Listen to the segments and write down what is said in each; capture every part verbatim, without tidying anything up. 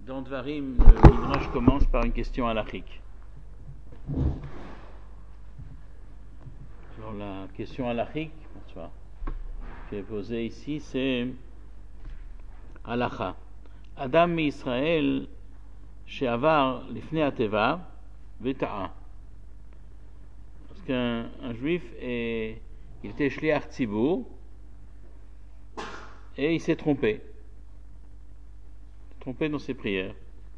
Dans Dvarim, le Midrash commence par une question halachique. Alors la question halachique qui est posée ici, c'est halacha. Adam mi-Israël she'avar lifnei ateva v'ta'a. Parce qu'un un juif est, il était shliach tzibur et il s'est trompé. trompé dans ses prières.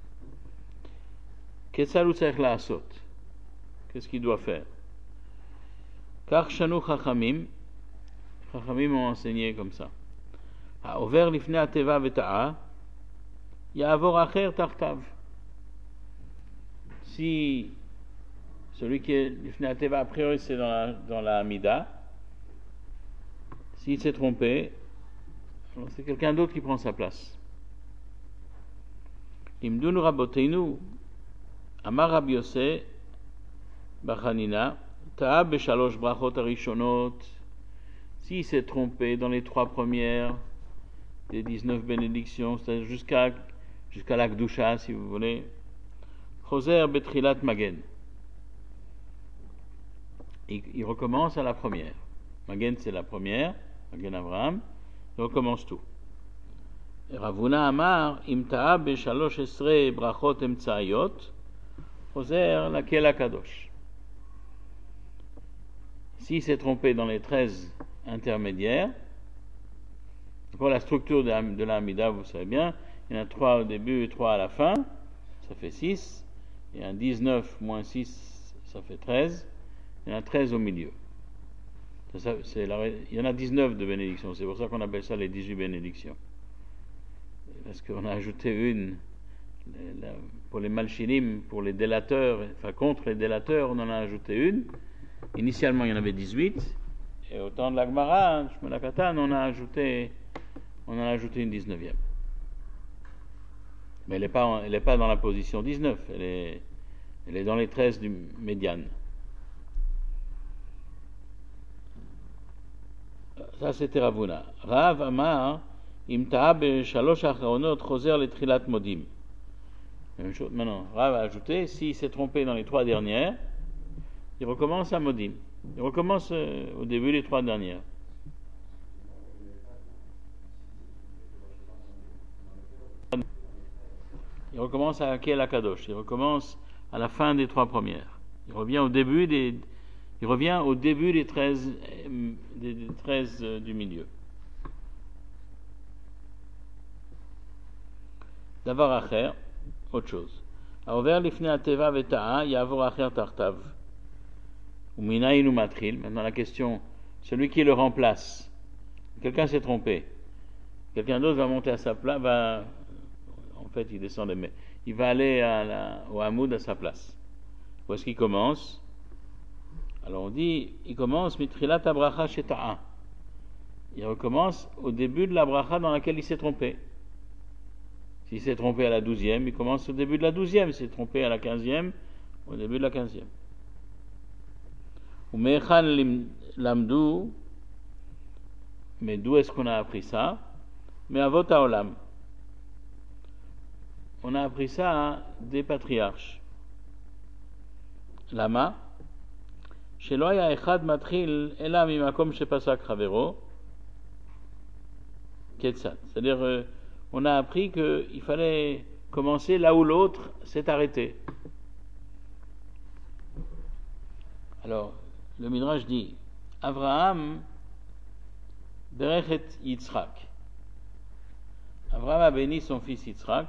Qu'est-ce qu'il doit faire? Car Shanu Chachamim, Chachamim ont enseigné comme ça. Over lifnei ateva v'ta'a, ya'avor acher tartav. Si celui qui est lifnei ateva, a priori c'est dans la, dans la Amida, s'il s'est trompé, alors c'est quelqu'un d'autre qui prend sa place. Imdun Raboteinu, Amar Rabbi Yosef Bachanina, Ta'a b'shalosh brachot arishonot. S'il s'est trompé dans les trois premières des dix-neuf bénédictions, c'est-à-dire jusqu'à jusqu'à la Kedusha, si vous voulez, Choser betrilat magen. Il, il recommence à la première. Magen c'est la première, Magen Avraham, il recommence tout. Ravuna Amar, im ta'a b'shalosh esrei brachot emtsa'ayot, choser laquel akadosh. S'il s'est trompé dans les treize intermédiaires, pour la structure de la, de la Hamida, vous savez bien, il y en a trois au début et trois à la fin, ça fait six, il y a un dix-neuf moins six, ça fait treize, il y en a treize au milieu. Ça, c'est la, il y en a dix-neuf de bénédictions, c'est pour ça qu'on appelle ça les dix-huit bénédictions. Parce qu'on a ajouté une la, pour les malchinim, pour les délateurs, enfin contre les délateurs, on en a ajouté une. Initialement, il y en avait dix-huit, et au temps de la Gemara, Shmelakatan, on a ajouté, on en a ajouté une dix-neuvième. Mais elle n'est pas, elle n'est pas dans la position dix-neuf, elle est, elle est dans les treize du médiane. Ça, c'était Ravuna. Rav Amar, Im ta'a b'shalosh acharonot choser letrilat modim. Même chose. Maintenant, Rav a ajouté, s'il s'est trompé dans les trois dernières, il recommence à modim. Il recommence euh, au début des trois dernières. Il recommence à Akel Akadosh. Il recommence à la fin des trois premières. Il revient au début des, il revient au début des treize, des, des treize euh, du milieu. Davar acher, autre chose. Aover lifnei ateva v'ta'a, ya'avor acher tartav. Uminayin umatril. Maintenant la question, celui qui le remplace. Quelqu'un s'est trompé. Quelqu'un d'autre va monter à sa place, va, en fait il descend, mais il va aller à la, au Hamoud à sa place. Où est-ce qu'il commence? Alors on dit, il commence mitrilat abracha sheta'a. Il recommence au début de la bracha dans laquelle il s'est trompé. S'il s'est trompé à la douzième, il commence au début de la douzième. S'il s'est trompé à la quinzième, au début de la quinzième. Ou me'echan lamdu, mais d'où est-ce qu'on a appris ça? Mais avot haolam. On a appris ça des patriarches. Lama, shelo haya echad matril ela mimakom shepasak chavero, ketzat. C'est-à-dire, euh, on a appris qu'il fallait commencer là où l'autre s'est arrêté. Alors, le Midrash dit, Avraham berechet Yitzhak. Avraham a béni son fils Yitzhak.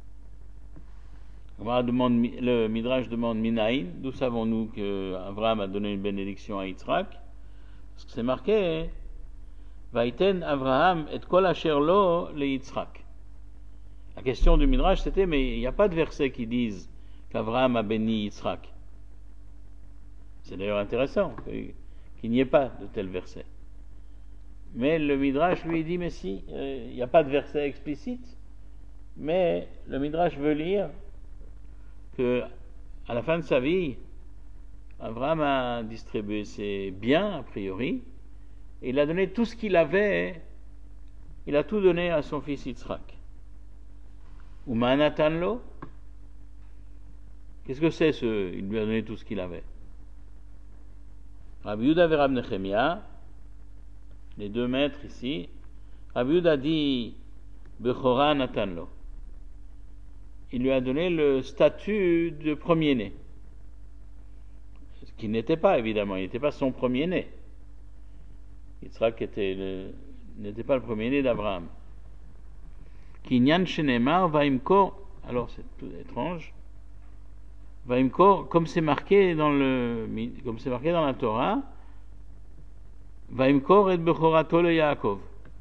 Le Midrash demande Minaïn, d'où savons-nous qu'Avraham a donné une bénédiction à Yitzhak? Parce que c'est marqué, Vaiten Avraham et kol asher lo le Yitzhak. La question du Midrash c'était, mais il n'y a pas de verset qui dise qu'Avraham a béni Yitzhak. C'est d'ailleurs intéressant qu'il n'y ait pas de tel verset. Mais le Midrash lui dit, mais si, il n'y a pas de verset explicite, mais le Midrash veut lire que à la fin de sa vie, Avraham a distribué ses biens, a priori, et il a donné tout ce qu'il avait, il a tout donné à son fils Yitzhak. Ou Manatanlo. Qu'est-ce que c'est ce? Il lui a donné tout ce qu'il avait. Rabbi Yehuda et Rabbi Nechemia, les deux maîtres ici, Rabbi Yehuda dit Bechora Natanlo. Il lui a donné le statut de premier-né. Ce qui n'était pas, évidemment, il n'était pas son premier-né. Yitzhak était le, n'était pas le premier-né d'Abraham. Kinyan Shenemar Vaimkor, alors c'est tout étrange. Vaimkor, comme c'est marqué dans le, comme c'est marqué dans la Torah, Vaimkor et Bechorato le Yaakov.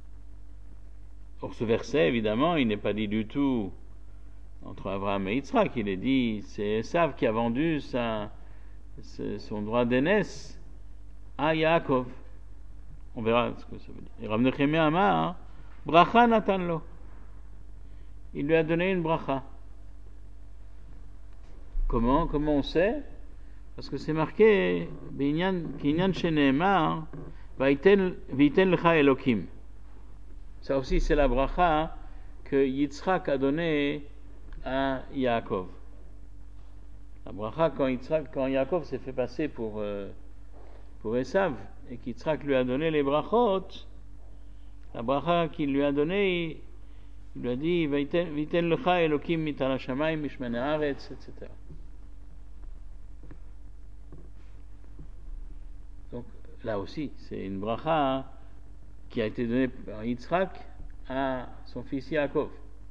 Or ce verset, évidemment, il n'est pas dit du tout entre Abraham et Yitzhak. Il est dit, c'est Esav qui a vendu sa, son droit d'aînesse à Yaakov. On verra ce que ça veut dire. Et Rav Nechemia Amar, Bracha Natanlo. Il lui a donné une bracha. Comment? Comment on sait? Parce que c'est marqué Kinyan Sheneemar Vaiten Lecha Elokim. Ça aussi c'est la bracha que Yitzhak a donnée à Yaakov. La bracha quand Yitzhak, quand Yaakov s'est fait passer pour euh, pour Esav et qu'Yitzhak lui a donné les brachot, la bracha qu'il lui a donnée, il lui a dit Viten lecha Elokim mitala shamayim mishmene haaretz, et cetera. Donc là aussi, c'est une bracha qui a été donnée par Yitzhak à son fils Yaakov.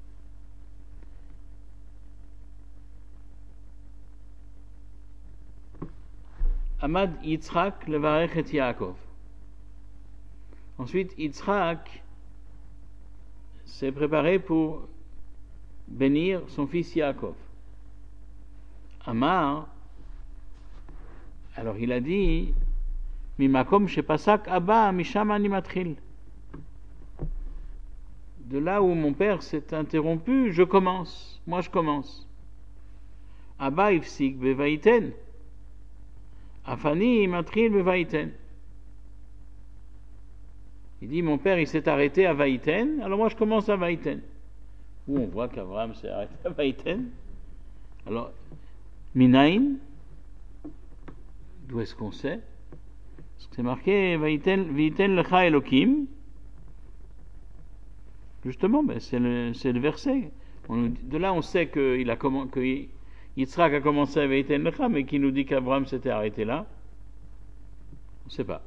Amad Yitzhak levarech et Yaakov. Ensuite, Yitzhak s'est préparé pour bénir son fils Yaakov. Amar, alors il a dit Mimakom shepasak Abba misham ani matril. De là où mon père s'est interrompu, je commence. Moi, je commence. Abba ifsik bevaiten. Afani matril bevaiten. Il dit, mon père, il s'est arrêté à Vaïten, alors moi, je commence à Vaïten. Où on voit qu'Abraham s'est arrêté à Vaïten. Alors, Minaïn, d'où est-ce qu'on sait? Parce que c'est marqué Vaïten lecha Elokim. Justement, ben, c'est, le, c'est le verset. On, de là, on sait que, il a comm- que Yitzhak a commencé à Vaïten lecha, mais qui nous dit qu'Abraham s'était arrêté là. On ne sait pas.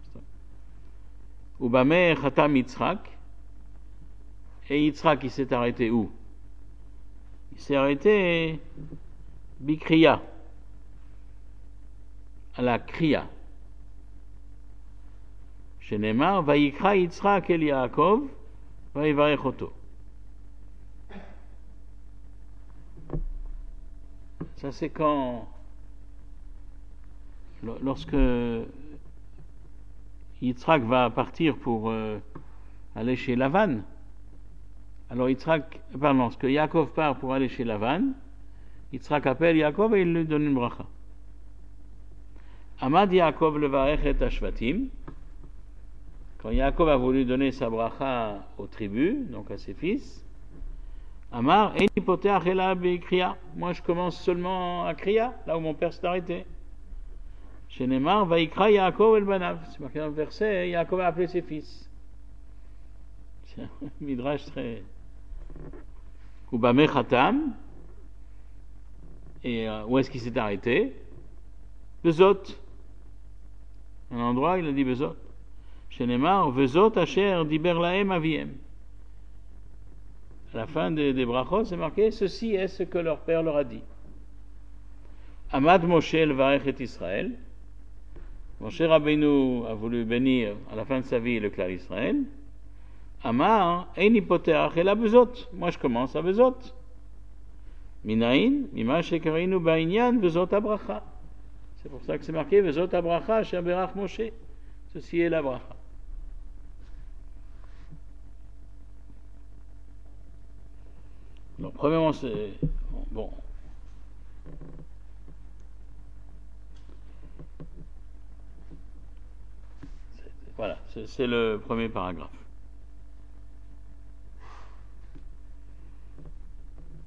Ubame Khatam Yitzhak. Et Yitzhak, il s'est arrêté où? Il s'est arrêté Bikriya, à la Kriya. Shenemar, Vayikra Yitzhak el Yaakov, Vayivarech oto. Ça, c'est quand, lorsque Yitzhak va partir pour euh, aller chez Lavan. Alors Yitzhak, pardon, lorsque Yaakov part pour aller chez Lavan, Yitzhak appelle Yaakov et il lui donne une bracha. Amad Yaakov levarech et ashvatim. Quand Yaakov a voulu donner sa bracha aux tribus, donc à ses fils, Amar eni poteach ela bikriya. Moi je commence seulement à Kriya, là où mon père s'est arrêté. Shenemar Vaikra Yaakov el Banav. C'est marqué dans le verset, Yaakov a appelé ses fils. C'est un midrash très. Ubame Khatam. Et euh, où est-ce qu'il s'est arrêté? Bezot. Un endroit, il a dit Bezot. Shenemar Vezot Asher Diber Lahem Aviem. À la fin des, des brachot, c'est marqué, ceci est ce que leur père leur a dit. Amad Moshe levarech et Israël. Moshe Rabbeinu a voulu bénir à la fin de sa vie le clan d'Israël. Amar, Eini poteach ela bezot. Moi je commence à bezot. Minaïn, mima shekarinu ba'inyan bezot abracha. C'est pour ça que c'est marqué bezot abracha asher berach Moshe. Ceci est la bracha. Donc premièrement, c'est bon. Voilà, c'est, c'est le premier paragraphe.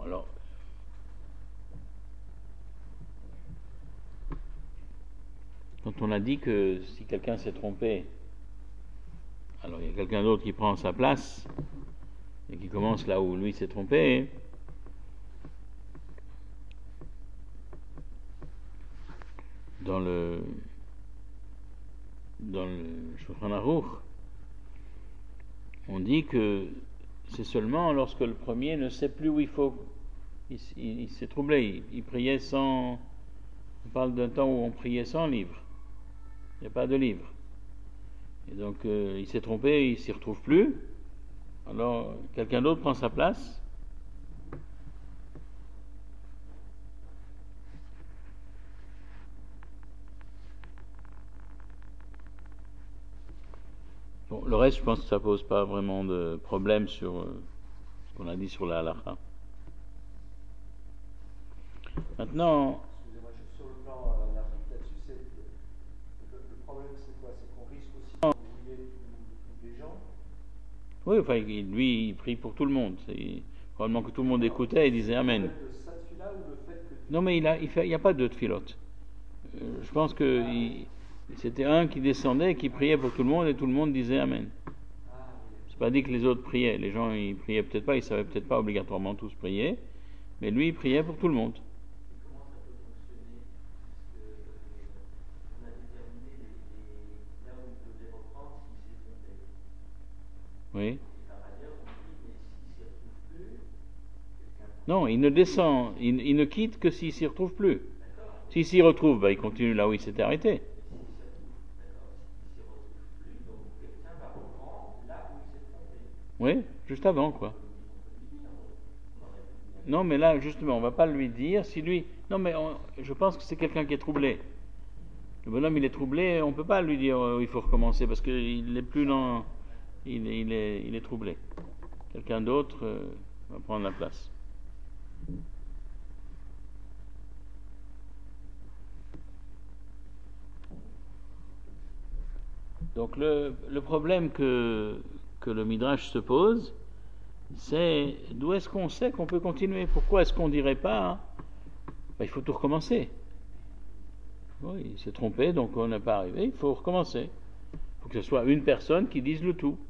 Bon, alors, quand on a dit que si quelqu'un s'est trompé, alors il y a quelqu'un d'autre qui prend sa place et qui commence là où lui s'est trompé, dans le dans le Shulchan Aruch, on dit que c'est seulement lorsque le premier ne sait plus où il faut, il, il, il s'est troublé, il, il priait sans, on parle d'un temps où on priait sans livre, il n'y a pas de livre, et donc euh, il s'est trompé, il s'y retrouve plus, alors quelqu'un d'autre prend sa place. Bon, le reste, je pense que ça pose pas vraiment de problème sur euh, ce qu'on a dit sur la halakha. Maintenant, excusez-moi, juste sur le plan euh, narratif là-dessus, c'est le, le problème, c'est quoi? C'est qu'on risque aussi de brouiller tous les gens. Oui, enfin, lui, il prie pour tout le monde. C'est probablement que tout le monde écoutait et disait Amen. Le fait de ça tefila ou le fait que... Non, mais il a, il fait, il n'y a pas deux tfilotes. Euh, je pense que Ah, il, c'était un qui descendait, qui priait pour tout le monde et tout le monde disait Amen. Ah, oui. C'est pas dit que les autres priaient. Les gens, ils priaient peut-être pas, ils savaient peut-être pas obligatoirement tous prier, mais lui, il priait pour tout le monde. Comment ça peut fonctionner? Puisque on a déterminé les, les, là où on devait reprendre s'il s'est trompé. Oui. Et par ailleurs, on dit, mais s'il s'y retrouve plus, quelqu'un... Non, il ne descend, il, il ne quitte que s'il s'y retrouve plus. D'accord. S'il s'y retrouve, bah, il continue là où il s'était arrêté. S'il s'y retrouve, d'accord, s'il s'y retrouve plus, donc quelqu'un va reprendre là où il s'est trompé. Oui, juste avant, quoi. Non, mais là, justement, on va pas lui dire. Si lui, non, mais on, je pense que c'est quelqu'un qui est troublé. Le bonhomme, il est troublé. On peut pas lui dire euh, il faut recommencer parce qu'il est plus dans, il est, il est, il est troublé. Quelqu'un d'autre euh, va prendre la place. Donc le, le problème que que le Midrash se pose, c'est d'où est-ce qu'on sait qu'on peut continuer? Pourquoi est-ce qu'on dirait pas, hein, ben, il faut tout recommencer? Oui, il s'est trompé, donc on n'est pas arrivé, il faut recommencer. Il faut que ce soit une personne qui dise le tout.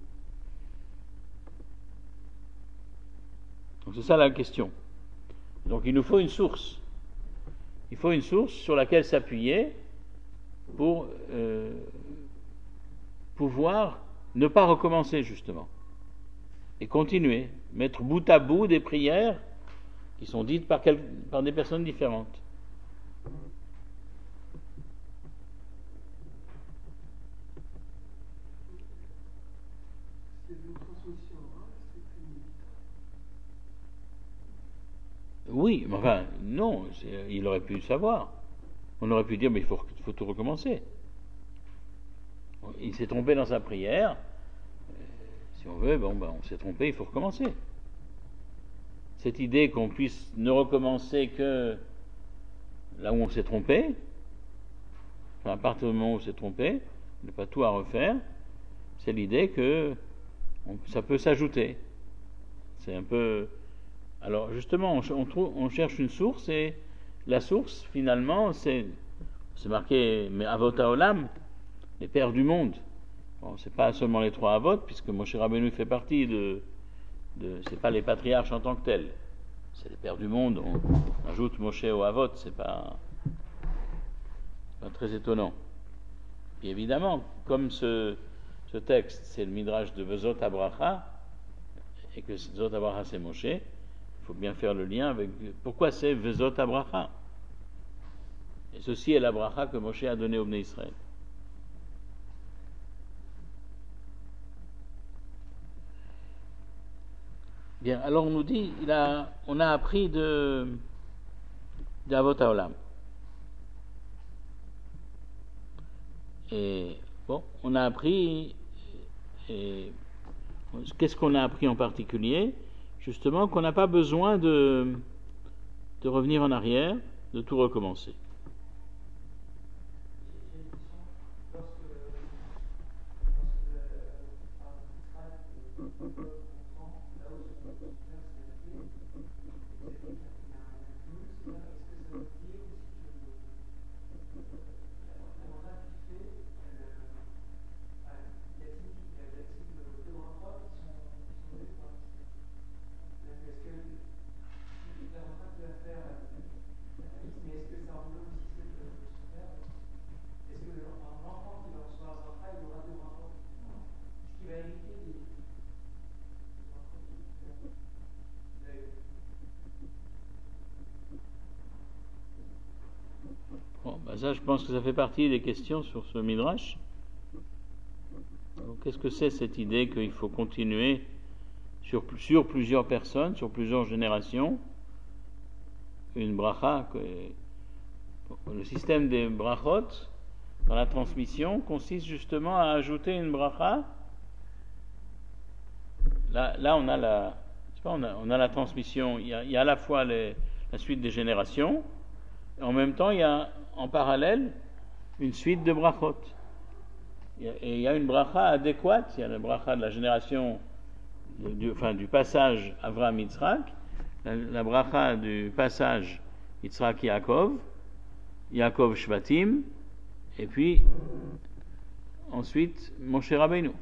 Donc c'est ça la question. Donc il nous faut une source. Il faut une source sur laquelle s'appuyer pour euh, pouvoir ne pas recommencer justement. Et continuer, mettre bout à bout des prières qui sont dites par, quel, par des personnes différentes. C'est une transmission, hein, c'est une... Oui, mais enfin, non, il aurait pu le savoir. On aurait pu dire, mais il faut, faut tout recommencer. Il s'est trompé dans sa prière. Si on veut, bon, ben, on s'est trompé, il faut recommencer. Cette idée qu'on puisse ne recommencer que là où on s'est trompé, enfin, à partir du moment où on s'est trompé, on n'a pas tout à refaire, c'est l'idée que on, ça peut s'ajouter. C'est un peu... Alors justement, on, on, trouve, on cherche une source et la source, finalement, c'est, c'est marqué mais Avot Haolam, les pères du monde. Bon, c'est pas seulement les trois Avot, puisque Moshe Rabbeinu fait partie de, de... C'est pas les patriarches en tant que tels. C'est les pères du monde. On ajoute Moshe au Avot, c'est pas, pas très étonnant. Et évidemment, comme ce, ce texte, c'est le Midrash de Vezot Abracha, et que Vezot Abracha c'est Moshe, il faut bien faire le lien avec pourquoi c'est Vezot Abracha. Et ceci est la bracha que Moshe a donnée au Bnei Israël. Bien, alors on nous dit, il a, on a appris de d'Avot Haolam. Et bon, on a appris, et, qu'est-ce qu'on a appris en particulier? Justement, qu'on n'a pas besoin de, de revenir en arrière, de tout recommencer. Bon, ben ça, je pense que ça fait partie des questions sur ce midrash. Qu'est-ce que c'est cette idée qu'il faut continuer sur, sur plusieurs personnes, sur plusieurs générations, une bracha que, le système des brachot dans la transmission consiste justement à ajouter une bracha. Là, là on a la, je sais pas, on a, on a la transmission. Il y a, il y a à la fois les, la suite des générations, et en même temps il y a en parallèle une suite de brachot. Et il y a une bracha adéquate. Il y a la bracha de la génération, du, enfin du passage Avraham-Yitzhak, la, la bracha du passage Yitzhak-Yaakov, Yaakov-Shvatim, et puis ensuite Moshe Rabbeinu.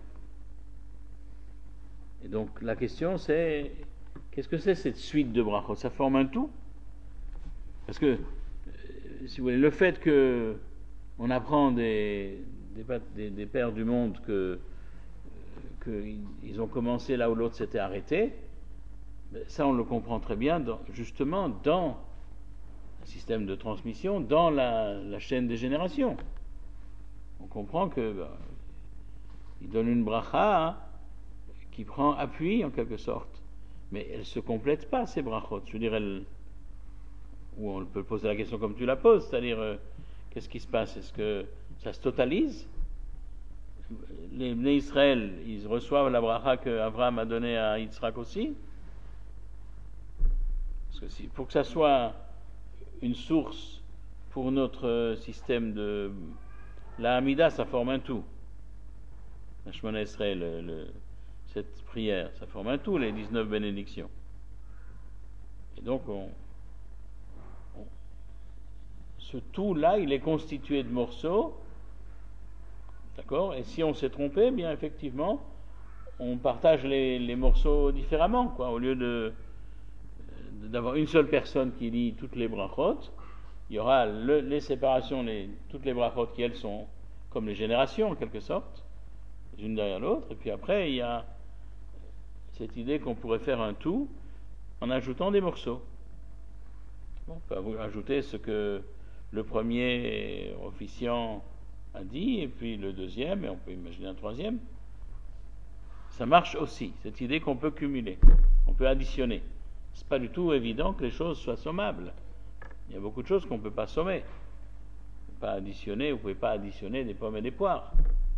Et donc la question c'est, qu'est-ce que c'est cette suite de brachot? Ça forme un tout? Parce que, si vous voulez, le fait que on apprend des, des, des, des pères du monde que, que ils ont commencé là où l'autre s'était arrêté, ça on le comprend très bien dans, justement dans le système de transmission, dans la, la chaîne des générations. On comprend que ben, il donne une bracha hein, qui prend appui en quelque sorte, mais elle ne se complète pas ces brachot. Je veux dire, elle, ou on peut poser la question comme tu la poses, c'est-à-dire euh, qu'est-ce qui se passe? Est-ce que ça se totalise? Les Bnei Israël, ils reçoivent la bracha que Abraham a donnée à Yitzhak aussi? Parce que si, pour que ça soit une source pour notre système de la Hamida, ça forme un tout. La Shemona Esrei, le, le, cette prière, ça forme un tout, les dix-neuf bénédictions. Et donc, on, on, ce tout-là, il est constitué de morceaux, d'accord? Et si on s'est trompé, bien effectivement, on partage les, les morceaux différemment, quoi. Au lieu de d'avoir une seule personne qui lit toutes les brachot, il y aura le, les séparations, les, toutes les brachot qui elles sont comme les générations en quelque sorte, les unes derrière l'autre, et puis après il y a cette idée qu'on pourrait faire un tout en ajoutant des morceaux. Bon, on peut ajouter ce que le premier officiant a dit, et puis le deuxième, et on peut imaginer un troisième. Ça marche aussi, cette idée qu'on peut cumuler, on peut additionner. C'est pas du tout évident que les choses soient sommables. Il y a beaucoup de choses qu'on ne peut pas sommer. Vous ne pouvez pas additionner, vous ne pouvez pas additionner des pommes et des poires.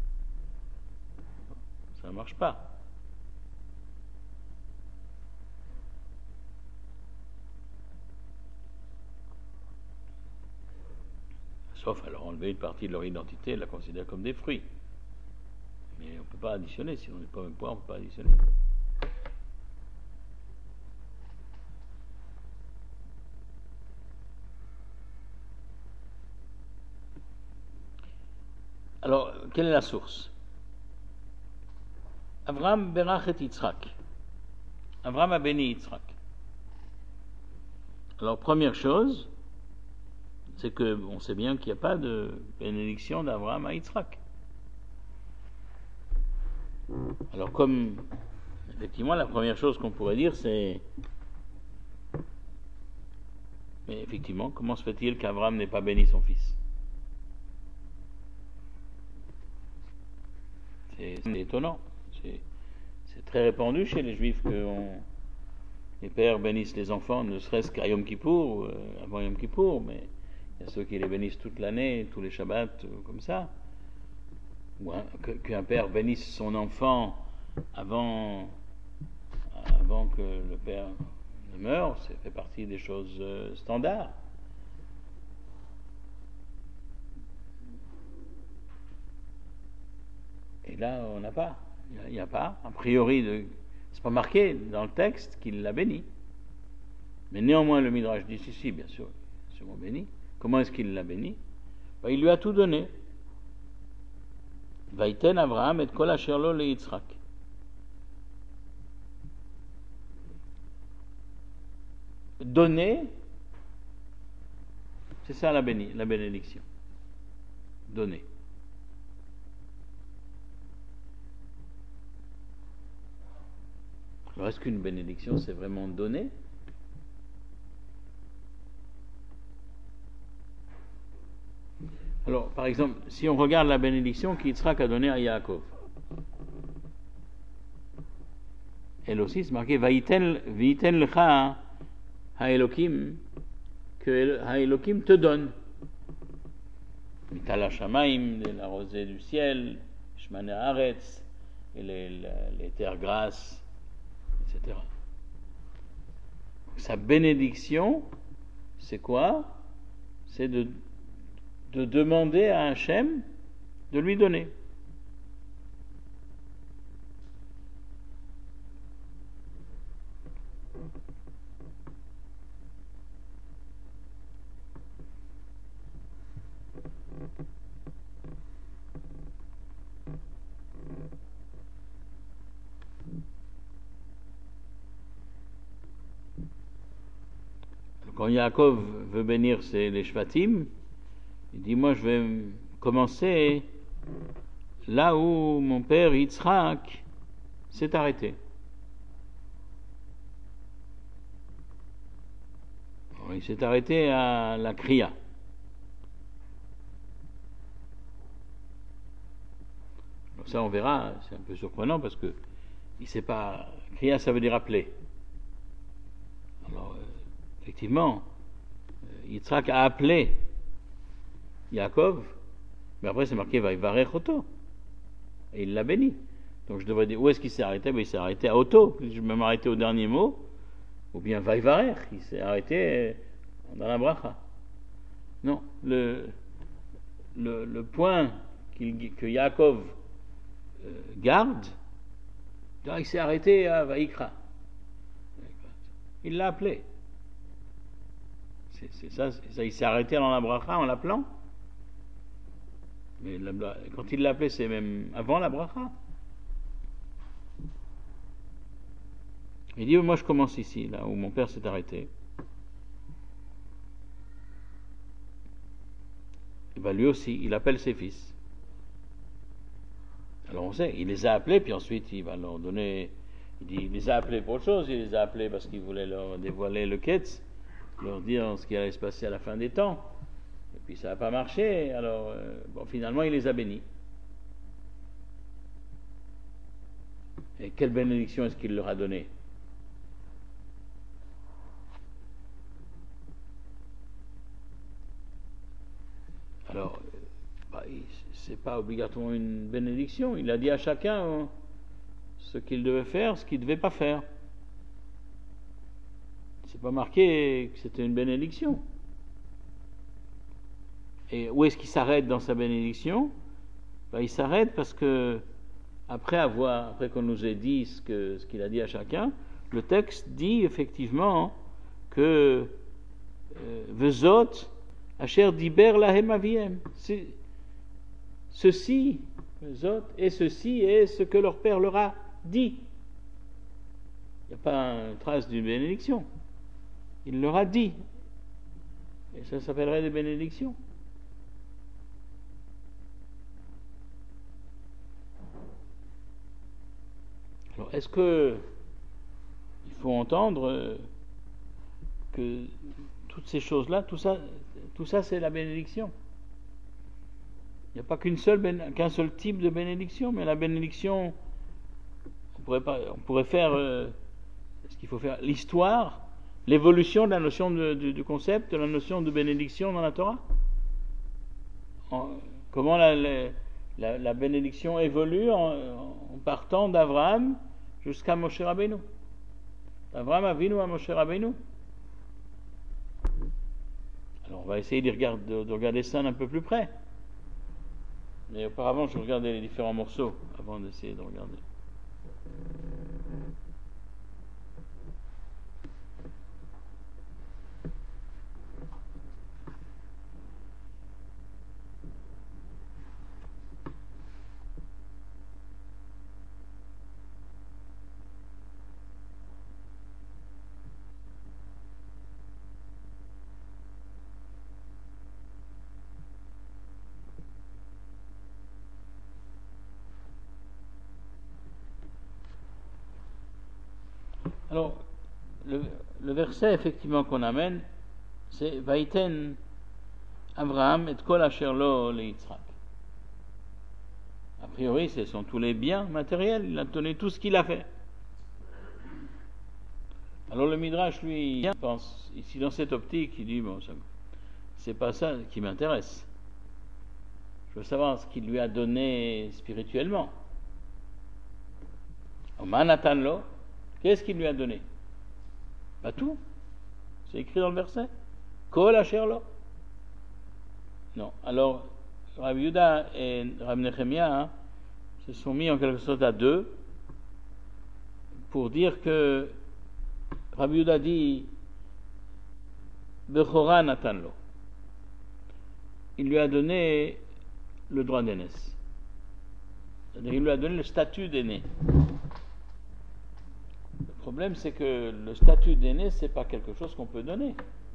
Ça ne marche pas. Sauf alors enlever une partie de leur identité et la considérer comme des fruits. Mais on ne peut pas additionner. Si on n'est pas même poire, on ne peut pas additionner. Alors, quelle est la source? Abraham berach et Yitzhak. Abraham a béni Yitzhak. Alors, première chose, c'est que on sait bien qu'il n'y a pas de bénédiction d'Abraham à Yitzhak. Alors, comme effectivement, la première chose qu'on pourrait dire, c'est mais effectivement, comment se fait-il qu'Abraham n'ait pas béni son fils? C'est étonnant. C'est, c'est très répandu chez les Juifs que on, les pères bénissent les enfants, ne serait-ce qu'à Yom Kippour, euh, avant Yom Kippour, mais il y a ceux qui les bénissent toute l'année, tous les Shabbats, euh, comme ça. Ou un, que, qu'un père bénisse son enfant avant, avant que le père ne meure, ça fait partie des choses euh, standards. Et là, on n'a pas. Il n'y a, a pas. A priori, de, c'est pas marqué dans le texte qu'il l'a béni. Mais néanmoins, le Midrash dit, si, si, bien sûr, c'est mon béni. Comment est-ce qu'il l'a béni? Ben, il lui a tout donné. Vaïten Abraham et kol asher lo le Yitzhak. Donner, c'est ça la, béni, la bénédiction. Donner. Alors, est-ce qu'une bénédiction, c'est vraiment donner? Alors, par exemple, si on regarde la bénédiction qu'Yitzhak a donnée à Yaakov, elle aussi, c'est marqué Vayiten Vayiten lecha ha-Elokim, que ha-Elokim te donne. Mitala Shamaim, la rosée du ciel, Shmane Haaretz, et les, les, les terres grasses, et cetera. Sa bénédiction, c'est quoi? C'est de, de demander à Hachem de lui donner. Quand Yaakov veut bénir les Shvatim, il dit, moi je vais commencer là où mon père Yitzhak s'est arrêté. Alors, il s'est arrêté à la Kriya. Donc ça on verra, c'est un peu surprenant parce que il sait pas, Kriya ça veut dire appeler. Alors effectivement, Yitzhak a appelé Yaakov, mais après c'est marqué Vaïvarech Oto, et il l'a béni. Donc je devrais dire, où est-ce qu'il s'est arrêté? Ben, il s'est arrêté à Oto, je vais m'arrêter au dernier mot, ou bien Vaïvarech, il s'est arrêté dans la bracha. Non, le, le, le point qu'il, que Yaakov euh, garde, il s'est arrêté à Vaïkra. Il l'a appelé. C'est, c'est ça, c'est ça, il s'est arrêté dans la bracha en l'appelant. Mais la, quand il l'a appelé, c'est même avant la bracha. Il dit, moi je commence ici, là où mon père s'est arrêté. Et bien lui aussi, il appelle ses fils. Alors on sait, il les a appelés, puis ensuite il va leur donner, il dit, il les a appelés pour autre chose, il les a appelés parce qu'il voulait leur dévoiler le Ketz, leur dire ce qui allait se passer à la fin des temps. Et puis ça n'a pas marché, alors euh, bon, finalement il les a bénis. Et quelle bénédiction est-ce qu'il leur a donnée? Alors, bah, c'est pas obligatoirement une bénédiction. Il a dit à chacun hein, ce qu'il devait faire, ce qu'il ne devait pas faire. C'est pas marqué que c'était une bénédiction. Et où est-ce qu'il s'arrête dans sa bénédiction? Bah, il s'arrête parce que après avoir, après qu'on nous ait dit ce, que, ce qu'il a dit à chacun, le texte dit effectivement que euh, Vezot Asher diber lahem aviem. Ceci, Vezot, et ceci est ce que leur père leur a dit. Il n'y a pas une trace d'une bénédiction. Il leur a dit. Et ça s'appellerait des bénédictions. Alors, est-ce que il faut entendre que toutes ces choses-là, tout ça, tout ça c'est la bénédiction? Il n'y a pas qu'une seule, qu'un seul type de bénédiction, mais la bénédiction, on pourrait, pas, on pourrait faire, euh, ce qu'il faut faire, l'histoire, l'évolution de la notion de, de, du concept, de la notion de bénédiction dans la Torah. En, comment la, la, la bénédiction évolue en, en partant d'Abraham jusqu'à Moshe Rabbeinu. Abraham Avinu à Moshe Rabbeinu. Alors on va essayer de regarder, de, de regarder ça d'un peu plus près. Mais auparavant, je regardais les différents morceaux avant d'essayer de regarder. Alors, le, le verset effectivement qu'on amène, c'est Vaïten Abraham et kol asher lo le Yitzhak. A priori, ce sont tous les biens matériels, il a donné tout ce qu'il a fait. Alors le Midrash, lui, pense, ici dans cette optique, il dit, bon, ça, c'est pas ça qui m'intéresse. Je veux savoir ce qu'il lui a donné spirituellement. Manatanlo, qu'est-ce qu'il lui a donné? Pas tout. C'est écrit dans le verset. Kol asher lo. Non. Alors, Rabbi Yehuda et Rabbi Nechemia se sont mis en quelque sorte à deux pour dire que Rabbi Yehuda dit Bechora Natanlo. Il lui a donné le droit d'aînesse. C'est-à-dire, il lui a donné le statut d'aîné. Le problème, c'est que le statut d'aîné, c'est pas quelque chose qu'on peut donner.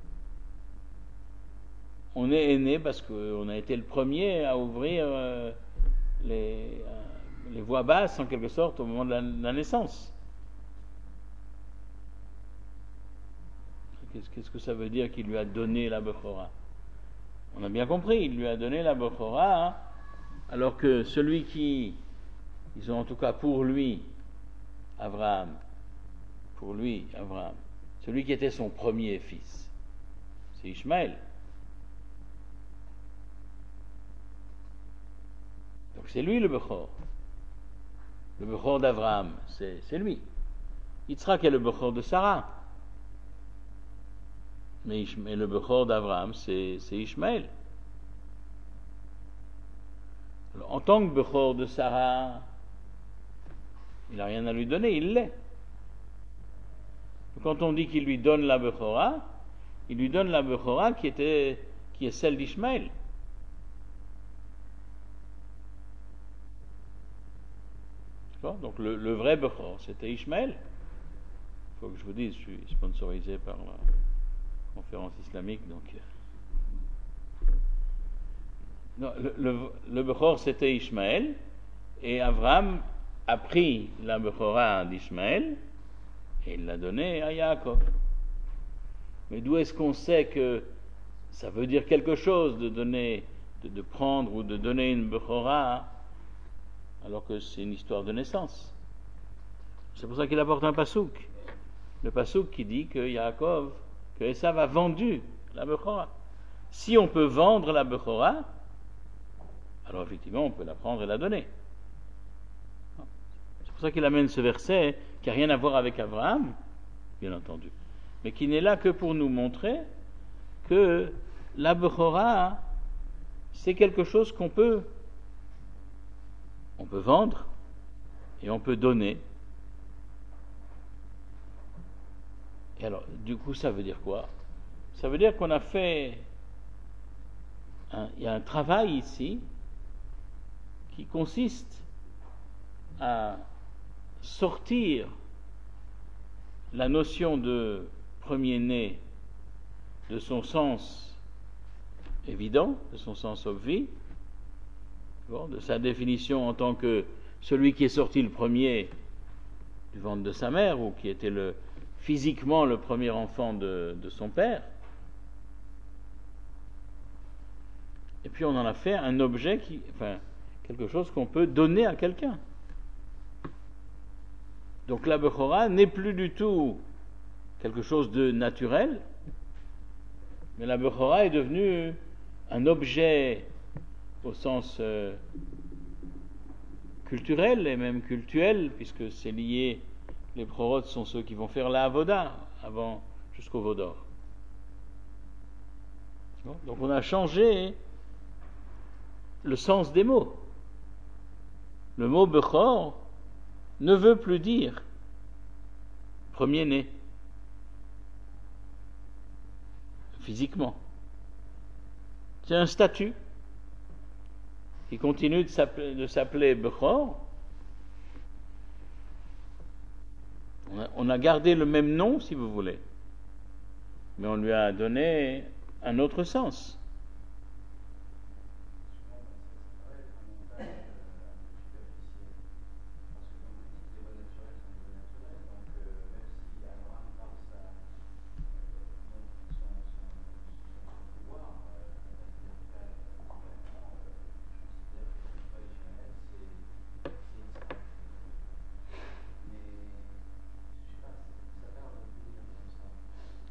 On est aîné parce qu'on a été le premier à ouvrir euh, les, euh, les voies basses, en quelque sorte, au moment de la, de la naissance. Qu'est-ce, qu'est-ce que ça veut dire qu'il lui a donné la Bechora? On a bien compris, il lui a donné la Bechora, hein, alors que celui qui, ils ont en tout cas pour lui, Abraham, pour lui, Abraham, celui qui était son premier fils, c'est Ishmaël. Donc c'est lui le Bechor. Le Bechor d'Abraham, c'est, c'est lui. Yitzhak est le Bechor de Sarah. Mais, mais le Bechor d'Abraham, c'est, c'est Ishmaël. Alors, en tant que Bechor de Sarah, il n'a rien à lui donner, il l'est. Quand on dit qu'il lui donne la Bechora, il lui donne la Bechora qui, était, qui est celle d'Ishmaël. Donc le, le vrai Bechor, c'était Ishmaël. Il faut que je vous dise, je suis sponsorisé par la conférence islamique, donc non, le, le, le Bechor c'était Ishmaël, et Abraham a pris la Bechora d'Ishmaël et il l'a donnée à Yaakov. Mais d'où est-ce qu'on sait que ça veut dire quelque chose de donner, de, de prendre ou de donner une Bechora alors que c'est une histoire de naissance? C'est pour ça qu'il apporte un pasouk. Le pasouk qui dit que Yaakov, que Esav a vendu la Bechora. Si on peut vendre la Bechora, alors effectivement on peut la prendre et la donner. C'est pour ça qu'il amène ce verset qui n'a rien à voir avec Abraham, bien entendu, mais qui n'est là que pour nous montrer que la Bechora, c'est quelque chose qu'on peut on peut vendre et on peut donner. Et alors, du coup, ça veut dire quoi? Ça veut dire qu'on a fait un, il y a un travail ici qui consiste à sortir la notion de premier-né de son sens évident, de son sens obvi, bon, de sa définition en tant que celui qui est sorti le premier du ventre de sa mère, ou qui était le, physiquement le premier enfant de, de son père. Et puis on en a fait un objet, qui, enfin, quelque chose qu'on peut donner à quelqu'un. Donc la Bechora n'est plus du tout quelque chose de naturel, mais la Bechora est devenue un objet au sens euh, culturel et même cultuel, puisque c'est lié, les prorotes sont ceux qui vont faire la avoda avant jusqu'au veau d'or. Donc on a changé le sens des mots. Le mot Bechor ne veut plus dire premier-né physiquement. C'est un statut qui continue de s'appeler, de s'appeler Bechor. On a, on a gardé le même nom, si vous voulez, mais on lui a donné un autre sens.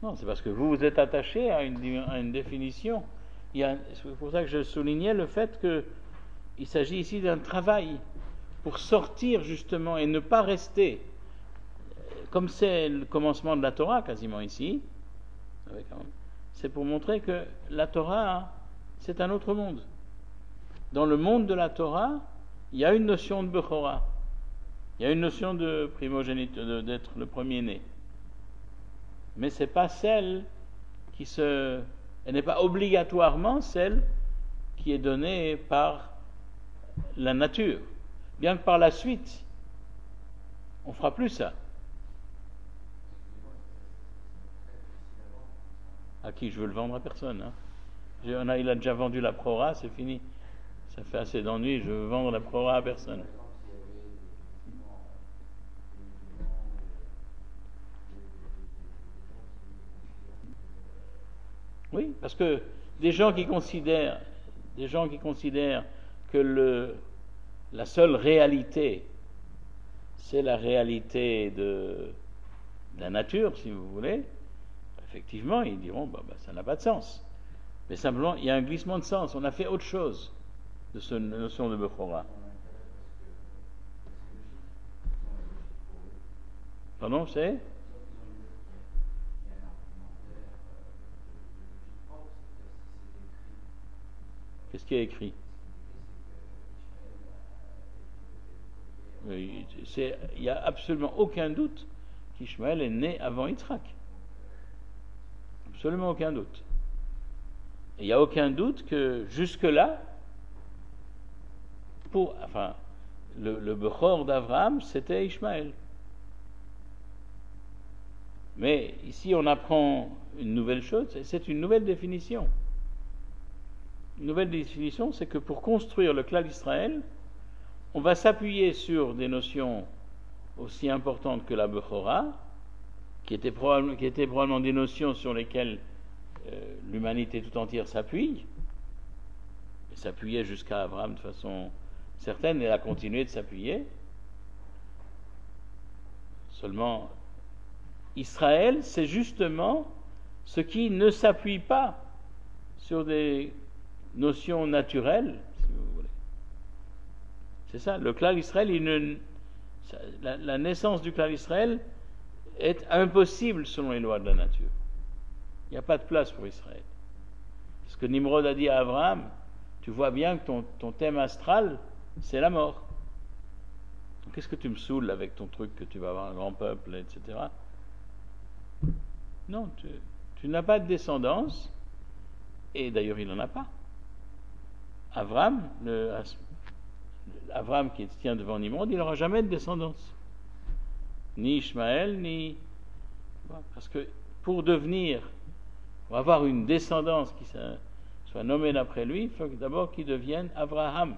Non, c'est parce que vous vous êtes attaché à une, à une définition. Il y a, c'est pour ça que je soulignais le fait qu'il s'agit ici d'un travail pour sortir justement et ne pas rester, comme c'est le commencement de la Torah quasiment ici, c'est pour montrer que la Torah, c'est un autre monde. Dans le monde de la Torah, il y a une notion de Bechora, il y a une notion de primogéniture, d'être le premier-né. Mais ce n'est pas celle qui se... Elle n'est pas obligatoirement celle qui est donnée par la nature. Bien que par la suite, on ne fera plus ça. À qui je veux le vendre? À personne. Hein. Il a déjà vendu la prora, c'est fini. Ça fait assez d'ennuis, je veux vendre la prora à personne. Oui, parce que des gens qui considèrent, des gens qui considèrent que le, la seule réalité, c'est la réalité de, de la nature, si vous voulez, effectivement, ils diront, bah, bah, ça n'a pas de sens. Mais simplement, il y a un glissement de sens. On a fait autre chose de cette notion de Bechora. Pardon, c'est Qu'est-ce qui est écrit? Il n'y a absolument aucun doute qu'Ishmaël est né avant Yitzhak. Absolument aucun doute. Et il n'y a aucun doute que jusque-là, pour, enfin, le, le Bechor d'Abraham, c'était Ishmaël. Mais ici, on apprend une nouvelle chose, c'est une nouvelle définition. Une nouvelle définition, c'est que pour construire le clan d'Israël, on va s'appuyer sur des notions aussi importantes que la Bechora, qui étaient probablement, qui étaient probablement des notions sur lesquelles euh, l'humanité tout entière s'appuie, et s'appuyait jusqu'à Abraham de façon certaine, et elle a continué de s'appuyer. Seulement, Israël, c'est justement ce qui ne s'appuie pas sur des notion naturelle, si vous voulez. C'est ça, le clan d'Israël, il ne, la, la naissance du clan d'Israël est impossible selon les lois de la nature. Il n'y a pas de place pour Israël. Ce que Nimrod a dit à Abraham, tu vois bien que ton, ton thème astral, c'est la mort. Donc, qu'est-ce que tu me saoules avec ton truc que tu vas avoir un grand peuple, et cetera. Non, tu, tu n'as pas de descendance, et d'ailleurs il n'en a pas. Abraham, le, Abraham qui se tient devant Nimrod, il n'aura jamais de descendance. Ni Ishmaël, ni... Parce que pour devenir, pour avoir une descendance qui soit nommée d'après lui, il faut d'abord qu'il devienne Abraham.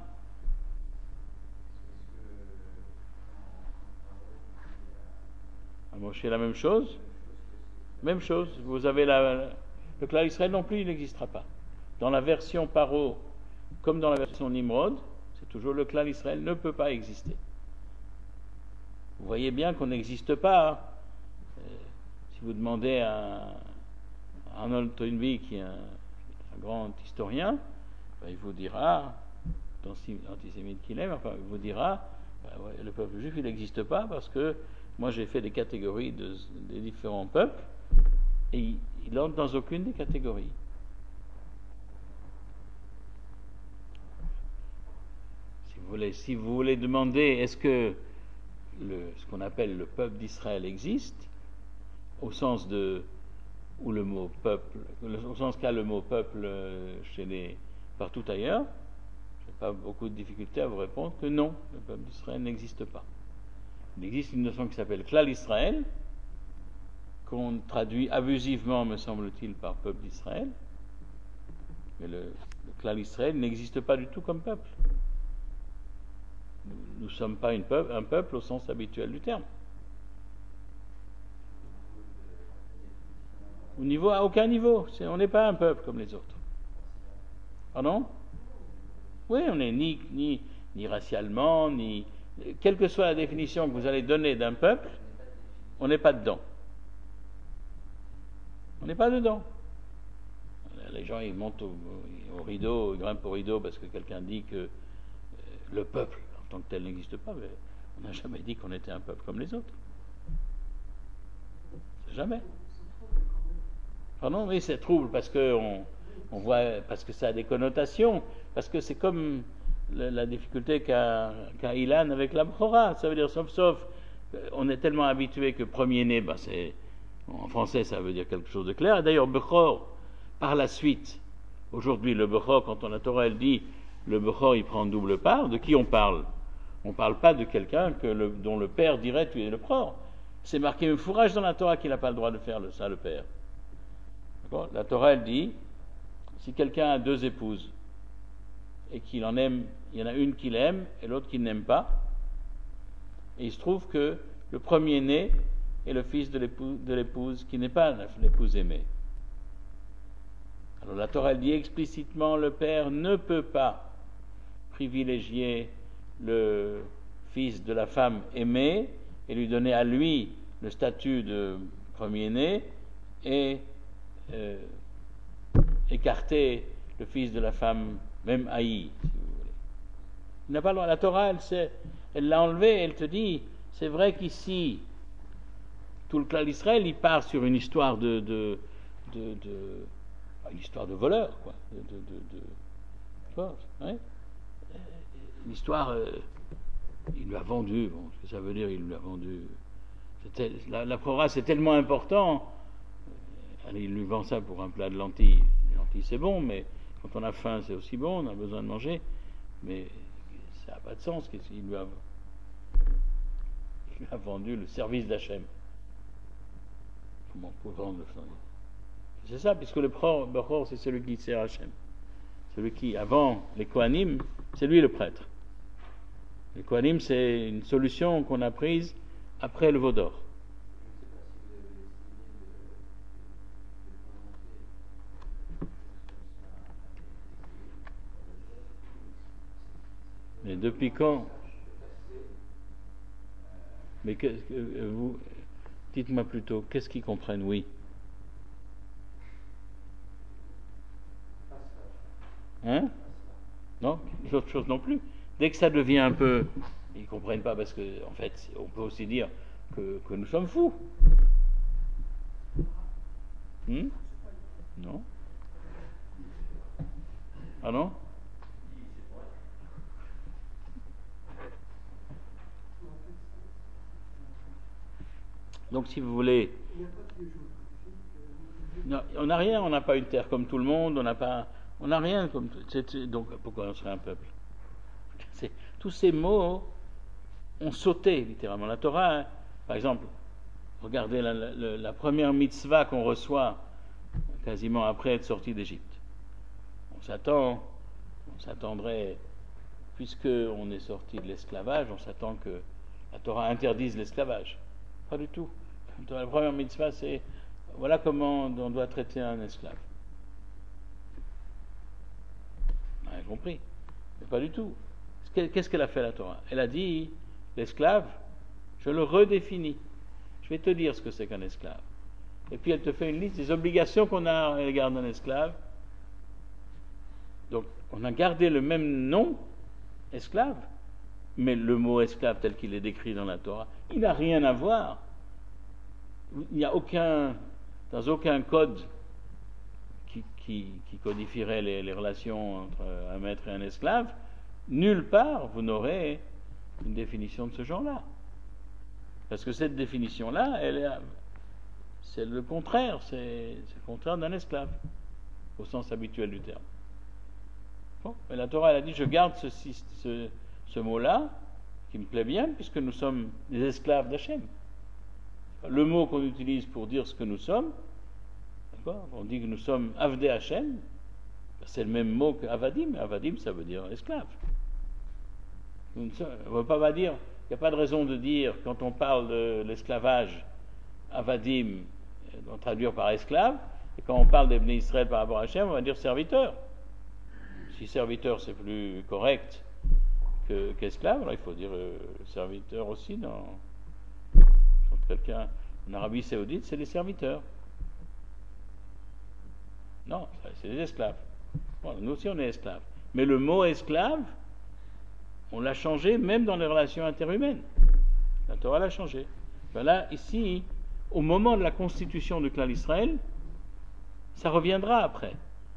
À Moshe, la même chose. Même chose. Vous avez la, le clan d'Israël non plus, il n'existera pas. Dans la version Paro, comme dans la version Nimrod, c'est toujours le clan d'Israël ne peut pas exister. Vous voyez bien qu'on n'existe pas. Euh, si vous demandez à Arnold Toynbee, qui est un, un grand historien, ben, il vous dira, antisémite qu'il est, enfin, il vous dira, ben, ouais, le peuple juif, il n'existe pas parce que moi j'ai fait des catégories de, des différents peuples et il, il entre dans aucune des catégories. Si vous voulez, si vous voulez demander est-ce que le, ce qu'on appelle le peuple d'Israël existe, au sens de où le mot peuple, au sens qu'a le mot peuple chez les partout ailleurs, je n'ai pas beaucoup de difficultés à vous répondre que non, le peuple d'Israël n'existe pas. Il existe une notion qui s'appelle Klal Israël, qu'on traduit abusivement, me semble-t-il, par peuple d'Israël. Mais le, le Klal Israël n'existe pas du tout comme peuple. Nous ne sommes pas une peuple, un peuple au sens habituel du terme. Au niveau, à aucun niveau. C'est, on n'est pas un peuple comme les autres. Pardon? Oui, on n'est ni, ni, ni racialement, ni... Quelle que soit la définition que vous allez donner d'un peuple, on n'est pas dedans. On n'est pas dedans. Les gens, ils montent au, au rideau, ils grimpent au rideau parce que quelqu'un dit que euh, le peuple, en tant que tel, n'existe pas, mais on n'a jamais dit qu'on était un peuple comme les autres. Jamais. Pardon, oui, c'est trouble parce que on, on voit, parce que ça a des connotations, parce que c'est comme la, la difficulté qu'a, qu'a Ilan avec la Bchora. Ça veut dire sauf sauf. On est tellement habitué que premier-né, ben c'est, en français, ça veut dire quelque chose de clair. D'ailleurs, Bechor, par la suite, aujourd'hui, le Bechor, quand on la Torah, elle dit, le Bechor, il prend double part. De qui on parle? On ne parle pas de quelqu'un que le, dont le père dirait tu es le Bechor. C'est marqué un fourrage dans la Torah qu'il n'a pas le droit de faire ça, le père. D'accord? La Torah, elle dit, si quelqu'un a deux épouses et qu'il en aime, il y en a une qu'il aime et l'autre qu'il n'aime pas, et il se trouve que le premier-né est le fils de l'épouse, de l'épouse qui n'est pas l'épouse aimée. Alors la Torah, elle dit explicitement, le père ne peut pas privilégier le fils de la femme aimée et lui donner à lui le statut de premier-né et euh, écarter le fils de la femme même haïe, si vous voulez. Il n'a pas le droit. La Torah, elle, sait, elle l'a enlevé, elle te dit, c'est vrai qu'ici, tout le clan d'Israël, il part sur une histoire de, de, de, de une histoire de voleur, quoi, de, de, de, de quoi, ouais. Une histoire, euh, il lui a vendu, bon, ce que ça veut dire, il lui a vendu. C'était, la, la Torah, c'est tellement important. Allez, il lui vend ça pour un plat de lentilles. Les lentilles, c'est bon, mais quand on a faim, c'est aussi bon, on a besoin de manger. Mais ça n'a pas de sens. Il lui a, il lui a vendu le service d'Hachem. Comment on peut vendre le service? C'est ça, puisque le Bechor, c'est celui qui sert Hachem. Celui qui, avant les Kohanim, c'est lui le prêtre. Les Kohanim, c'est une solution qu'on a prise après le veau d'or. Mais depuis quand? Mais que, que, vous, dites-moi plutôt, qu'est-ce qu'ils comprennent? Oui. Hein? Non, l'autre chose non plus. Dès que ça devient un peu, ils ne comprennent pas parce que, en fait, on peut aussi dire que, que nous sommes fous. Hmm? Non? Ah non? Donc, si vous voulez, non, on n'a rien, on n'a pas une terre comme tout le monde, on n'a pas, on n'a rien comme. C'est, donc, pourquoi on serait un peuple? C'est, tous ces mots ont sauté littéralement. La Torah, hein, par exemple, regardez la, la, la première mitzvah qu'on reçoit quasiment après être sorti d'Égypte. On s'attend, on s'attendrait, puisque on est sorti de l'esclavage, on s'attend que la Torah interdise l'esclavage. Pas du tout. La première mitzvah, c'est voilà comment on doit traiter un esclave. On a compris. Mais pas du tout. Qu'est-ce qu'elle a fait la Torah? Elle a dit, l'esclave, je le redéfinis. Je vais te dire ce que c'est qu'un esclave. Et puis elle te fait une liste des obligations qu'on a à l'égard d'un esclave. Donc on a gardé le même nom, esclave, mais le mot esclave tel qu'il est décrit dans la Torah, il n'a rien à voir. Il n'y a aucun, dans aucun code qui, qui, qui codifierait les, les relations entre un maître et un esclave, nulle part vous n'aurez une définition de ce genre-là. Parce que cette définition-là, elle est, c'est le contraire, c'est, c'est le contraire d'un esclave, au sens habituel du terme. Bon, mais la Torah, elle a dit, je garde ce, ce, ce mot-là, qui me plaît bien, puisque nous sommes des esclaves d'Hachem. Le mot qu'on utilise pour dire ce que nous sommes, d'accord, on dit que nous sommes Avdei Hachem, c'est le même mot que Avadim. Avadim, ça veut dire esclave. On ne va pas dire, il n'y a pas de raison de dire, quand on parle de l'esclavage, Avadim, on traduire par esclave, et quand on parle des Bnei Israël par rapport à Hachem, on va dire serviteur. Si serviteur c'est plus correct que, qu'esclave, alors il faut dire euh, serviteur aussi dans. Quand quelqu'un en Arabie Saoudite, c'est les serviteurs. Non, c'est des esclaves. Bon, nous aussi on est esclaves. Mais le mot esclave, on l'a changé même dans les relations interhumaines. La Torah l'a changé. Ben là, ici, au moment de la constitution du clan d'Israël, ça reviendra après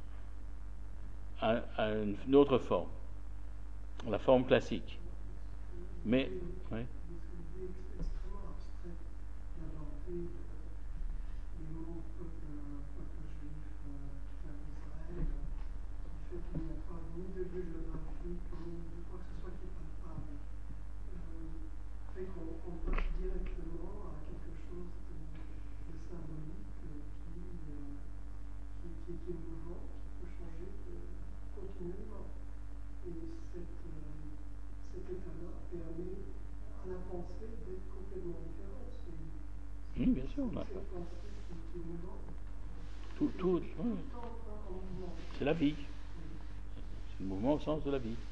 à, à une autre forme, la forme classique. Mais, ouais. Oui, bien sûr, on a pas. Tout, tout, ouais. C'est la vie. C'est le mouvement au sens de la vie.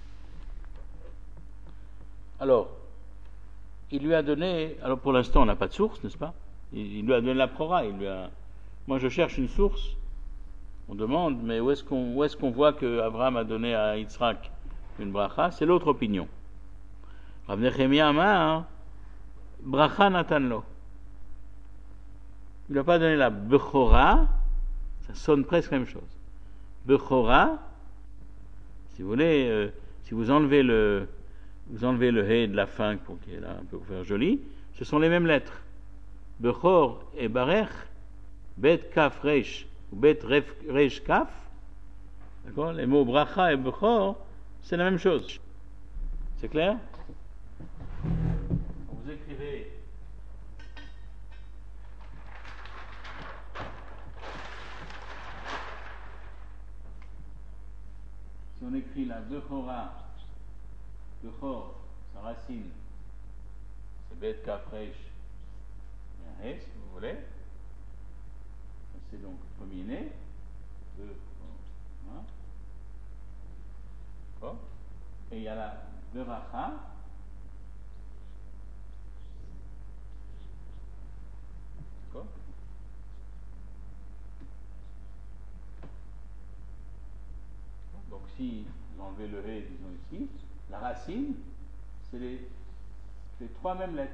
Alors, il lui a donné, alors pour l'instant on n'a pas de source, n'est-ce pas? Il, il lui a donné la prora, il lui a... Moi je cherche une source, on demande, mais où est-ce qu'on, où est-ce qu'on voit que Abraham a donné à Yitzhak une bracha? C'est l'autre opinion. Rav Nechemia Amar, bracha natanlo. Il n'a pas donné la bechora, ça sonne presque la même chose. Bechora, si vous voulez, euh, si vous enlevez le, vous enlevez le hé de la fin pour qu'il est là un peu pour faire joli, ce sont les mêmes lettres. Bechor et barech, bet kaf reish ou bet reish kaf, d'accord? Les mots bracha et bechor, c'est la même chose. C'est clair? Vous écrivez si on écrit la bechora, bechor, sa racine, c'est bet kaf reish, et un hé, si vous voulez. C'est donc le premier-né. Deux, un. D'accord. Et il y a la beracha. D'accord. Donc si vous enlevez le hé, disons ici, la racine, c'est les, les trois mêmes lettres.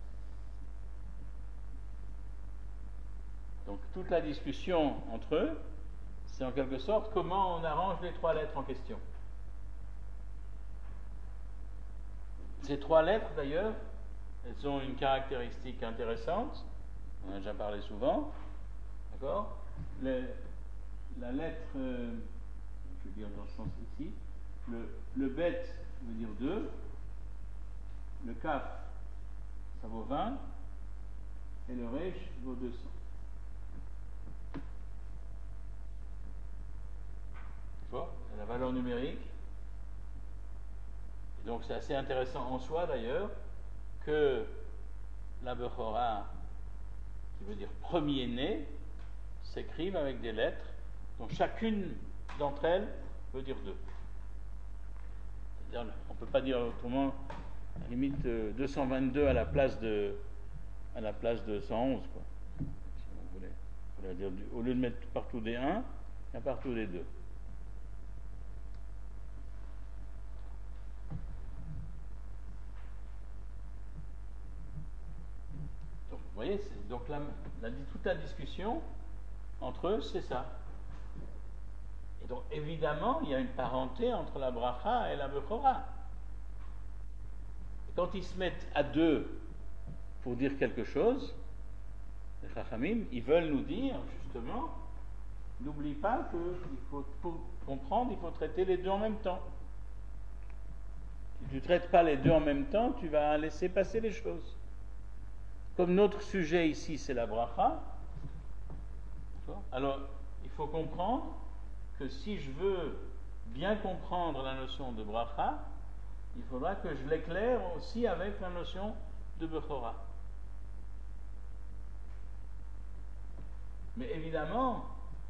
Donc toute la discussion entre eux, c'est en quelque sorte comment on arrange les trois lettres en question. Ces trois lettres d'ailleurs, elles ont une caractéristique intéressante, on en a déjà parlé souvent, d'accord? Le, la lettre, euh, je veux dire dans ce sens ici, le, le bet veut dire deux, le kaf ça vaut vingt, et le resh vaut deux cents. La valeur numérique. Et donc c'est assez intéressant en soi d'ailleurs que la bechora, qui veut dire premier-né, s'écrive avec des lettres dont chacune d'entre elles veut dire deux. C'est-à-dire, on ne peut pas dire autrement, à la limite deux cent vingt-deux à la place de à la place de cent onze, quoi. Si vous voulez. On va dire, au lieu de mettre partout des un, il y a partout des deux. Vous voyez, c'est, donc la, la, toute la discussion entre eux, c'est ça. Et donc évidemment, il y a une parenté entre la bracha et la bechora. Et quand ils se mettent à deux pour dire quelque chose, les chachamim, ils veulent nous dire justement, n'oublie pas qu'il faut, pour comprendre, il faut traiter les deux en même temps. Si tu ne traites pas les deux en même temps, tu vas laisser passer les choses. Comme notre sujet ici, c'est la bracha, alors il faut comprendre que si je veux bien comprendre la notion de bracha, il faudra que je l'éclaire aussi avec la notion de bechora. Mais évidemment,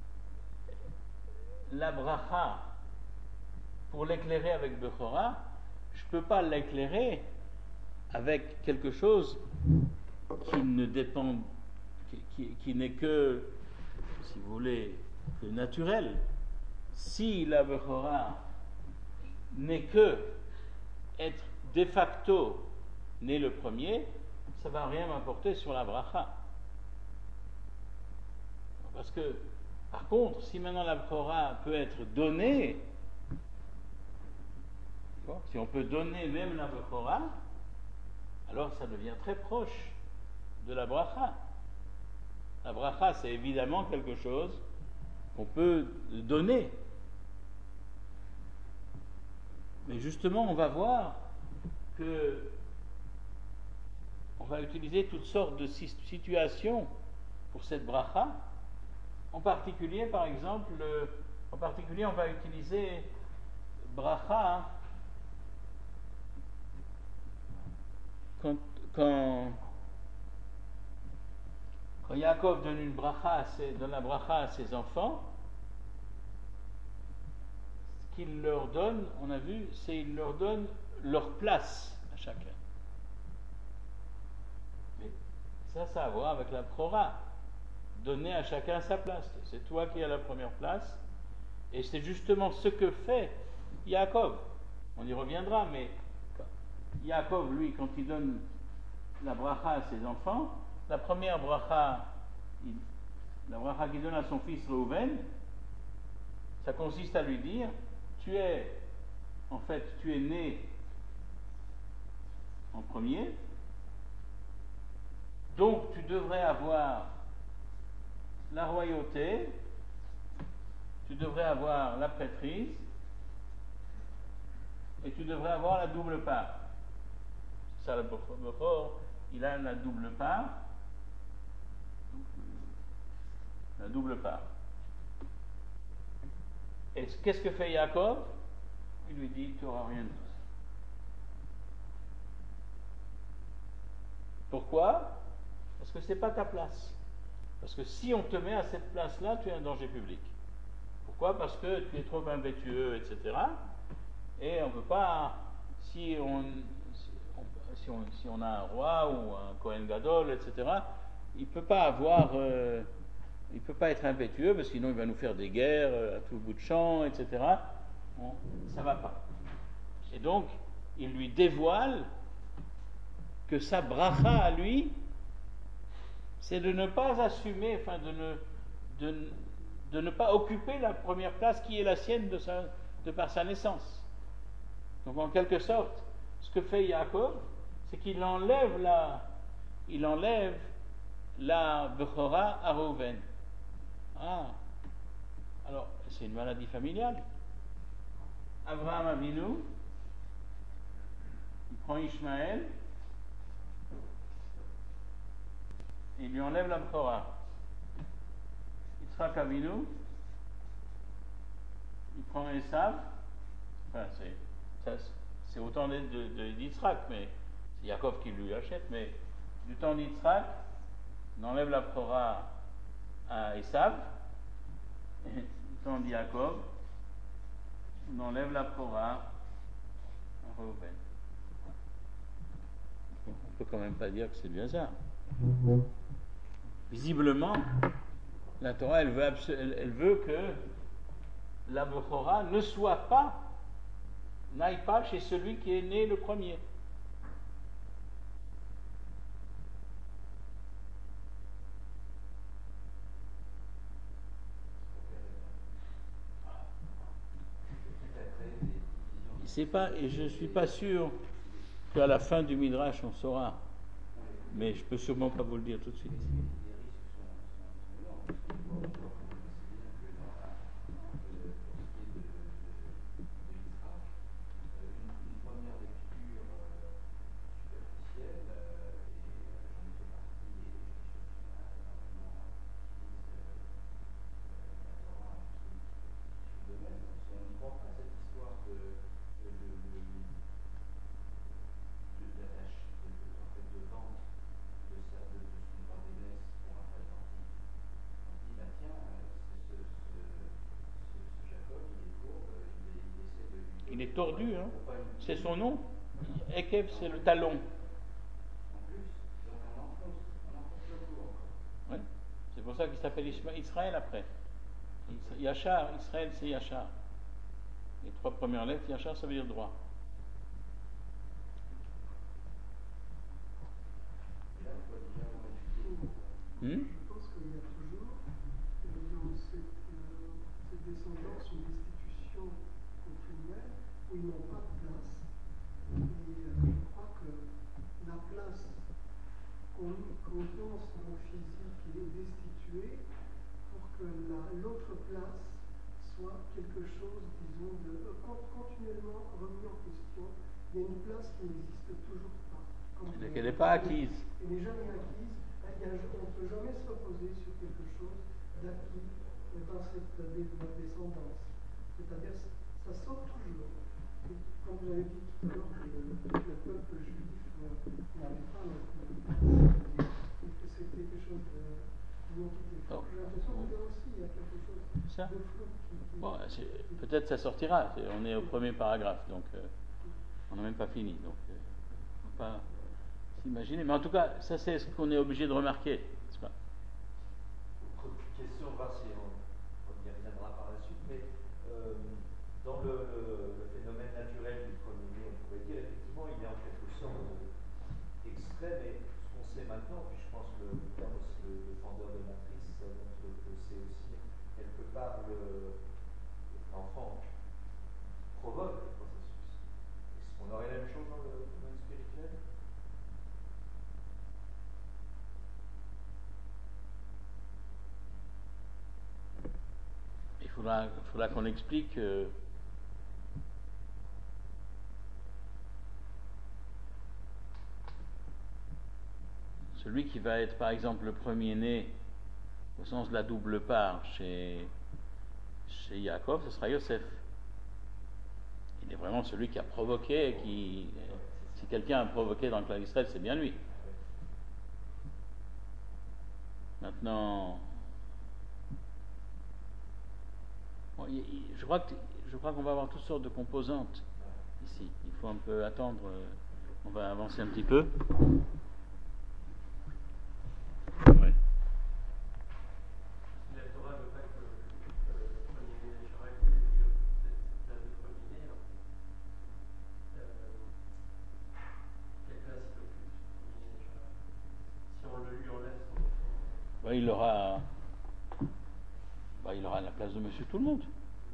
la bracha, pour l'éclairer avec bechora, je ne peux pas l'éclairer avec quelque chose qui ne dépend, qui, qui, qui n'est que, si vous voulez, que naturel. Si la Bechora n'est que être de facto né le premier, ça ne va rien m'apporter sur la bracha. Parce que, par contre, si maintenant la Bechora peut être donnée, si on peut donner même la Bechora, alors ça devient très proche de la bracha. La bracha, c'est évidemment quelque chose qu'on peut donner. Mais justement, on va voir que on va utiliser toutes sortes de situations pour cette bracha. En particulier, par exemple, le, en particulier, on va utiliser bracha quand, quand, quand Yaakov donne une bracha à ses, donne la bracha à ses enfants. Ce qu'il leur donne, on a vu, c'est qu'il leur donne leur place à chacun. Mais ça, ça a à voir avec la Bechora. Donner à chacun sa place. C'est toi qui as la première place. Et c'est justement ce que fait Yaakov. On y reviendra, mais Yaakov, lui, quand il donne la bracha à ses enfants, la première bracha, il, la bracha qu'il donne à son fils Reuven, ça consiste à lui dire, tu es, en fait, tu es né en premier, donc tu devrais avoir la royauté, tu devrais avoir la prêtrise, et tu devrais avoir la double part. C'est ça le Bechor, il a la double part, la double part. Et qu'est-ce que fait Yaakov? Il lui dit, tu n'auras rien de tout ça. Pourquoi? Parce que ce n'est pas ta place. Parce que si on te met à cette place-là, tu es un danger public. Pourquoi? Parce que tu es trop impétueux, et cetera. Et on ne peut pas, si on, si, on, si on a un roi ou un Kohen Gadol, et cetera, il ne peut pas avoir, euh, il peut pas être impétueux, parce que sinon il va nous faire des guerres euh, à tout bout de champ, et cetera. Bon, ça ne va pas. Et donc, il lui dévoile que sa bracha à lui, c'est de ne pas assumer, enfin de ne, de, de ne pas occuper la première place qui est la sienne de, sa, de par sa naissance. Donc en quelque sorte, ce que fait Yaakov, c'est qu'il enlève la, il enlève la Bechora à Reuven. Ah, alors c'est une maladie familiale. Abraham Avinu, il prend Ishmaël, il lui enlève la Bechora. Yitzhak Avinu, il prend Esav, enfin c'est, ça, c'est autant de, de, de, d'Yitzhak, mais c'est Yaakov qui lui achète, mais du temps d'Yitzhak, on enlève la Bechora à Esav, et du temps de Yaakov, on enlève la Bechora à Reuven. On ne peut quand même pas dire que c'est bien ça. Visiblement, la Torah, elle veut, abso- elle, elle veut que la Bechora ne soit pas, n'aille pas chez celui qui est né le premier. C'est pas, et je ne suis pas sûr qu'à la fin du Midrash on saura, mais je peux sûrement pas vous le dire tout de suite. Il est tordu, hein. C'est son nom. Ekev, c'est le talon. Oui. C'est pour ça qu'il s'appelle Israël après. Yachar, Israël, c'est Yachar. Les trois premières lettres, Yachar, ça veut dire droit. Hmm? Je pense qu'il y a toujours dans cette, euh, cette descendance une institution continuelle où ils n'ont pas de place. Et euh, je crois que la place qu'on qu'on pense en physique est destituée pour que la- l'autre place soit quelque chose, disons, de euh, con- continuellement remis en question. Il y a une place qui n'existe toujours pas. Comme Elle n'est pas acquise. Elle n'est jamais acquise. Il y a- on ne peut jamais se reposer sur quelque chose d'acquis dans cette dé- descendance. C'est-à-dire, ça sort toujours. Et comme vous avez dit tout à l'heure, que le, le peuple juif euh, n'avait pas non plus de place, et que c'était quelque chose de d'identité forte. J'ai l'impression que là aussi, il y a quelque chose Ça. de flou qui. qui- Bon, c'est- peut-être ça sortira. C'est- On est au premier paragraphe, donc euh, on n'a même pas fini. Donc, euh, faut pas s'imaginer. Mais en tout cas, ça c'est ce qu'on est obligé de remarquer, n'est-ce pas? Autre question, voir si on, on y reviendra par la suite, mais euh, dans le, le- le phénomène naturel du premier-né, on pourrait dire effectivement il est en quelque sorte extrait, mais ce qu'on sait maintenant, puis je pense que le terme aussi de défendeur de matrice, ça montre que c'est aussi quelque part le- l'enfant qui provoque le processus. Est-ce qu'on aurait la même chose dans le domaine spirituel? Il faudra, faudra qu'on explique euh, celui qui va être par exemple le premier-né au sens de la double part chez, chez Yaakov, ce sera Yosef. Il est vraiment celui qui a provoqué, qui, si quelqu'un a provoqué dans le clan d'Israël, c'est bien lui. Maintenant, bon, il- il- je crois que je crois qu'on va avoir toutes sortes de composantes ici. Il faut un peu attendre. euh, On va avancer un petit peu. Ouais. La Torah veut pas que euh, le premier-né d'Israël ait cette place de premier-né. alors, euh, Quelle place il occupe ce premier-né d'Israël? Si on le lui enlève son. son- Ouais, il aura, bah, il aura la place de Monsieur Tout le Monde.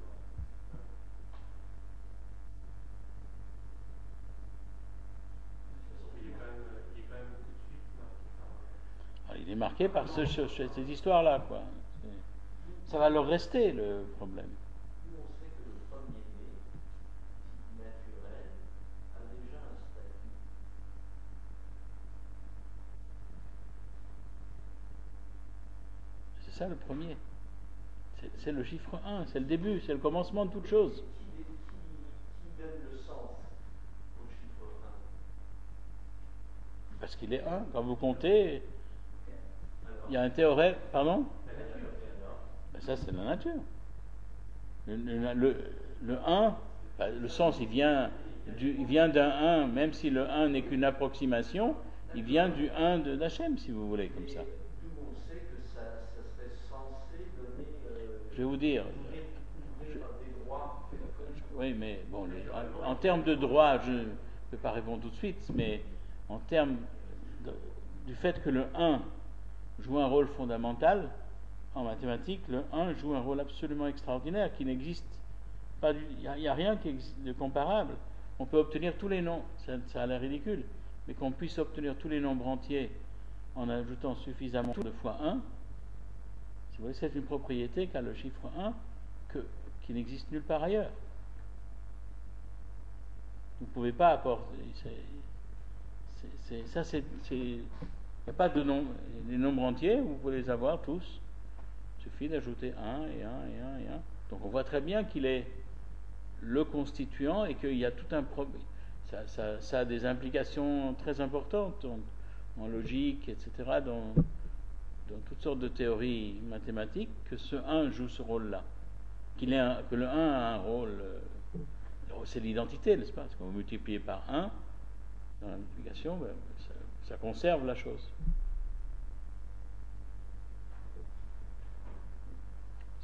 Il est quand même, il est quand même tout de suite marqué par. Alors, il est marqué par ce, ce- ce- ces histoires-là, quoi. C'est- Ça va leur rester le problème. Nous, on sait que le premier-né, dit naturel, a déjà un statut. C'est ça le premier. C'est- C'est le chiffre un, c'est le début, c'est le commencement de toute chose. Qui, qui, qui donne le sens au chiffre un? Parce qu'il est un. Quand vous comptez, Alors, il y a un théorème. Pardon? la nature, alors, Ben ça, c'est la nature. Le, le, le, le un, ben, le sens, il vient, du, il vient d'un un, même si le un n'est qu'une approximation, il vient du un de d'Hachem, si vous voulez, comme ça. d'où on sait que ça, ça serait censé donner. Euh, Je vais vous dire. couvrir- couvrir des droits. Oui, mais bon, les- en, en termes de droit, je ne peux pas répondre tout de suite, mais en termes de- du fait que le un joue un rôle fondamental, en mathématiques, le un joue un rôle absolument extraordinaire qui n'existe pas. Il n'y a, a rien qui existe de comparable. On peut obtenir tous les nombres, ça, ça a l'air ridicule, mais qu'on puisse obtenir tous les nombres entiers en ajoutant suffisamment de fois un, si vous voyez, c'est une propriété qu'a le chiffre un que, qui n'existe nulle part ailleurs. Vous ne pouvez pas apporter. C'est, c'est, c'est, ça, c'est. Il n'y a pas de nombre. Les nombres entiers, vous pouvez les avoir tous. Il suffit d'ajouter un et un et un et un. Donc on voit très bien qu'il est le constituant et qu'il y a tout un problème. Ça, ça, ça a des implications très importantes en, en logique, et cetera, dans, dans toutes sortes de théories mathématiques, que ce un joue ce rôle-là. Qu'il ait un, que le un a un rôle. Euh, c'est l'identité, n'est-ce pas? Parce que vous multipliez par un dans la multiplication, ben, ça, ça conserve la chose.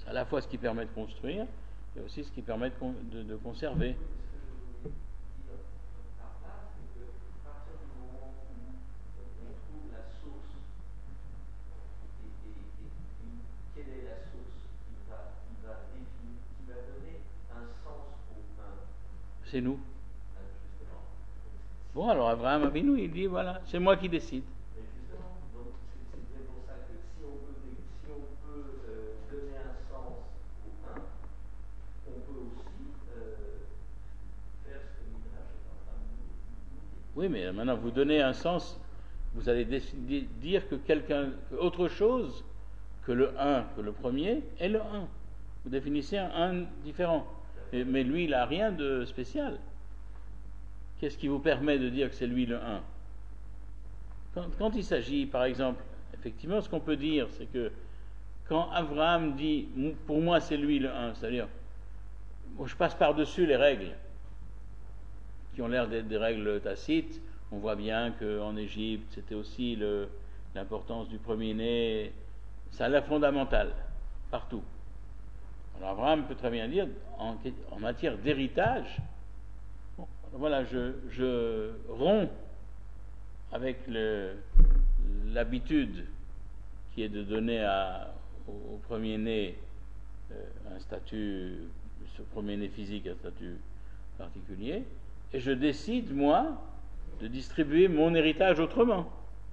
C'est à la fois ce qui permet de construire et aussi ce qui permet de, con- de, de conserver. Ce que je voulais dire par là, c'est que à partir du moment où on trouve la source, et, et- et- et quelle est la source qui va, qui va définir, qui va donner un sens au un, C'est nous. hein, justement. Bon, alors Abraham Avinu, il dit voilà, c'est moi qui décide. Mais justement, donc c'est c'est bien pour ça que si on peut, dé- si on peut euh, donner un sens au un, on peut aussi euh, faire ce que Midrash est en train de nous, nous dire. Oui, mais maintenant vous donnez un sens, vous allez décider, dire que quelqu'un, que autre chose que le un, que le premier, est le un. Vous définissez un un différent. Et- mais lui, il n'a rien de spécial. Qu'est-ce qui vous permet de dire que c'est lui le un? Quand, quand il s'agit, par exemple, effectivement, ce qu'on peut dire, c'est que quand Abraham dit pour moi c'est lui le un, c'est-à-dire, moi, je passe par-dessus les règles qui ont l'air d'être des règles tacites. On voit bien qu'en Égypte, c'était aussi le, l'importance du premier-né, ça a l'air fondamental, partout. Alors Abraham peut très bien dire, en, en matière d'héritage, bon, voilà, je, je romps avec le, l'habitude qui est de donner à, au, au premier-né euh, un statut, ce premier-né physique, un statut particulier, et je décide, moi, de distribuer mon héritage autrement.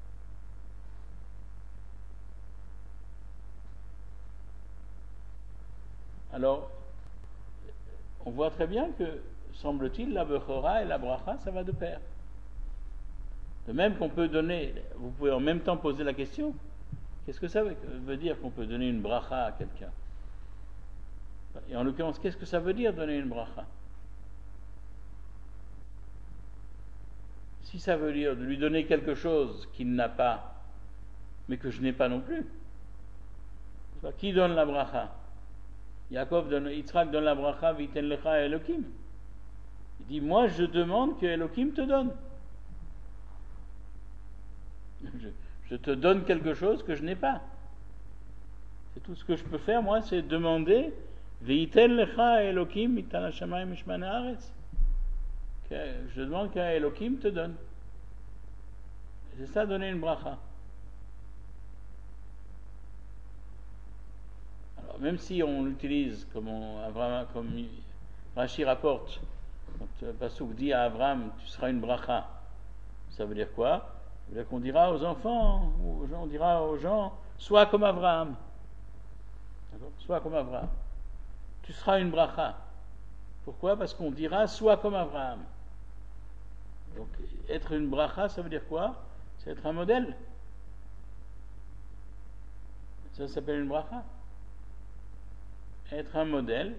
Alors, on voit très bien que, semble-t-il, la Bechora et la Bracha, ça va de pair. De même qu'on peut donner, vous pouvez en même temps poser la question, qu'est-ce que ça veut dire qu'on peut donner une Bracha à quelqu'un? Et en l'occurrence, qu'est-ce que ça veut dire donner une Bracha? Si ça veut dire de lui donner quelque chose qu'il n'a pas, mais que je n'ai pas non plus, qui donne la Bracha? Yaakov donne, Yitzhak donne la Bracha, Viten lecha Elokim. Il dit, moi je demande que Elokim te donne. Je, je te donne quelque chose que je n'ai pas. C'est tout ce que je peux faire, moi, c'est demander Viten lecha Elokim mitan hashamayim mishman haaretz. Je demande qu'un Elokim te donne. C'est ça, donner une bracha. Alors, même si on l'utilise comme, on, Abraham, comme Rashi rapporte, quand Passouk dit à Abraham, tu seras une bracha, ça veut dire quoi? Ça veut dire qu'on dira aux enfants, aux gens, on dira aux gens, sois comme Abraham. D'accord? Sois comme Abraham. Tu seras une bracha. Pourquoi? Parce qu'on dira, sois comme Abraham. Donc, être une bracha, ça veut dire quoi? C'est être un modèle. Ça s'appelle une bracha. Être un modèle.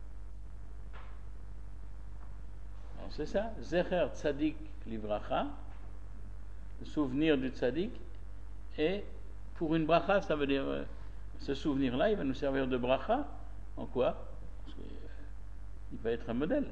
Alors, c'est ça. Zecher tzadik livracha. Le souvenir du tzadik. Et pour une bracha, ça veut dire, euh, ce souvenir-là, il va nous servir de bracha. En quoi? Parce qu'il euh, va être un modèle.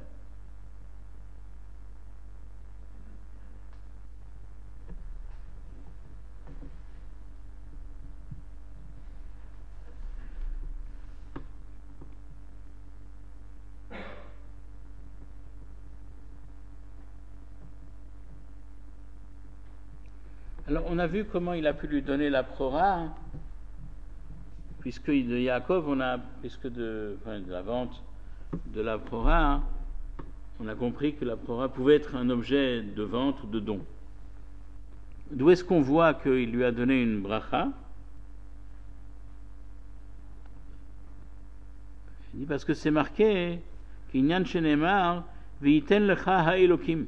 Alors, on a vu comment il a pu lui donner la prora, hein, puisque de Yaakov, on a, puisque de, enfin, de la vente de la prora, hein, on a compris que la prora pouvait être un objet de vente ou de don. D'où est-ce qu'on voit qu'il lui a donné une bracha? Il dit parce que c'est marqué qu'Inyan shenemar v'yiten lecha ha'elokim.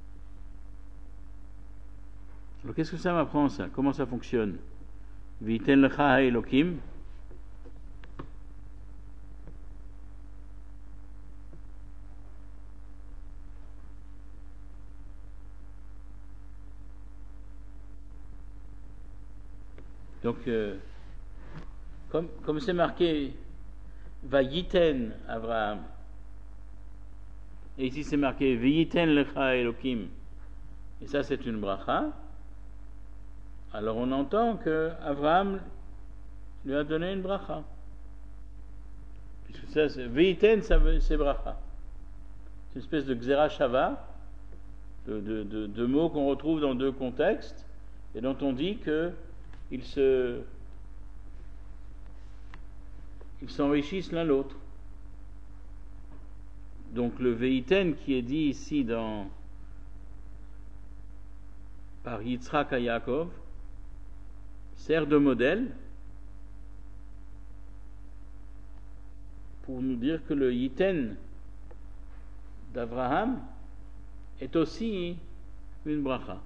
Alors qu'est-ce que ça m'apprend ça? Comment ça fonctionne? V'yiten lecha ha'elokim. Donc, euh, comme, comme c'est marqué va yiten Abraham, et ici c'est marqué v'yiten lecha Elokim, et ça c'est une bracha, alors on entend que Abraham lui a donné une bracha. ça, c'est, Veiten, ça veut- c'est bracha. C'est une espèce de Xera Shava, de, de, de, de mots qu'on retrouve dans deux contextes, et dont on dit qu'ils se, ils s'enrichissent l'un l'autre. Donc le Veiten qui est dit ici dans, par Yitzhak à Yaakov sert de modèle pour nous dire que le Yiten d'Abraham est aussi une bracha.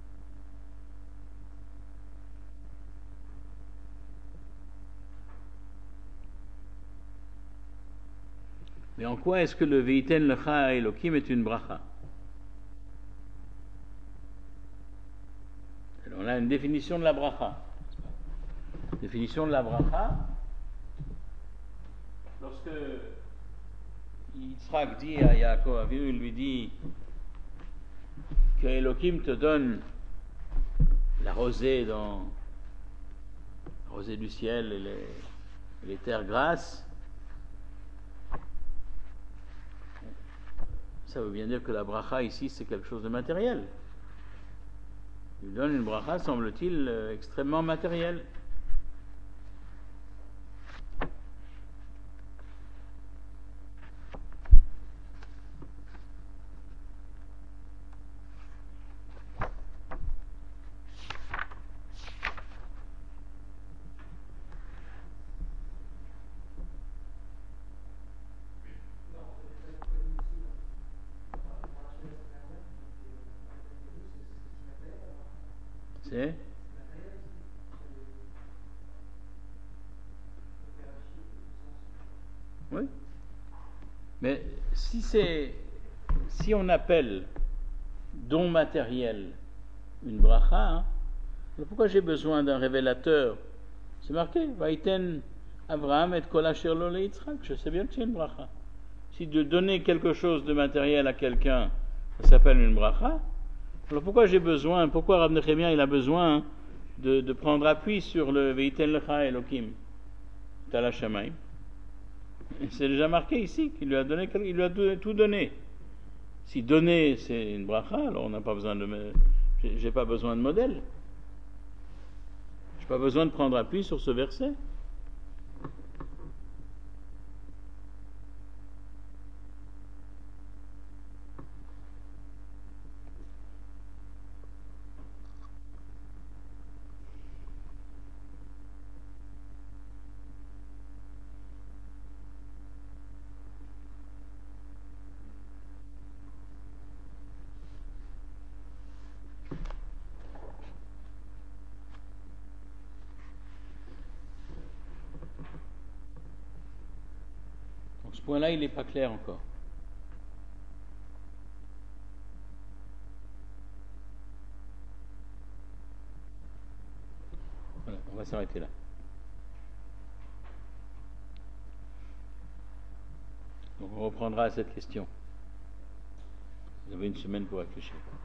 Mais en quoi est-ce que le Veiten lecha Elokim est une bracha? Alors, on a une définition de la bracha. Définition de la bracha. Lorsque Yitzhak dit à Yaakov Avinu, il lui dit que Elokim te donne la rosée dans la rosée du ciel et les, et les terres grasses, ça veut bien dire que la bracha ici c'est quelque chose de matériel. Il lui donne une bracha, semble-t-il, euh, extrêmement matérielle. C'est oui. Mais si c'est si on appelle don matériel une bracha, hein, alors pourquoi j'ai besoin d'un révélateur? C'est marqué Vaiten Abraham et kol asher lo leYitzhak. Je sais bien que c'est une bracha. Si de donner quelque chose de matériel à quelqu'un, ça s'appelle une bracha, alors pourquoi j'ai besoin, pourquoi Rav Nechemia il a besoin de, de prendre appui sur le Veiten lecha Elokim Tala Shamayim? C'est déjà marqué ici qu'il lui a donné, il lui a tout donné. Si donner c'est une bracha, alors on n'a pas besoin de, j'ai, j'ai pas besoin de modèle. J'ai pas besoin de prendre appui sur ce verset. Ce point-là, il n'est pas clair encore. Voilà, on va s'arrêter là. Donc on reprendra à cette question. Vous avez une semaine pour réfléchir.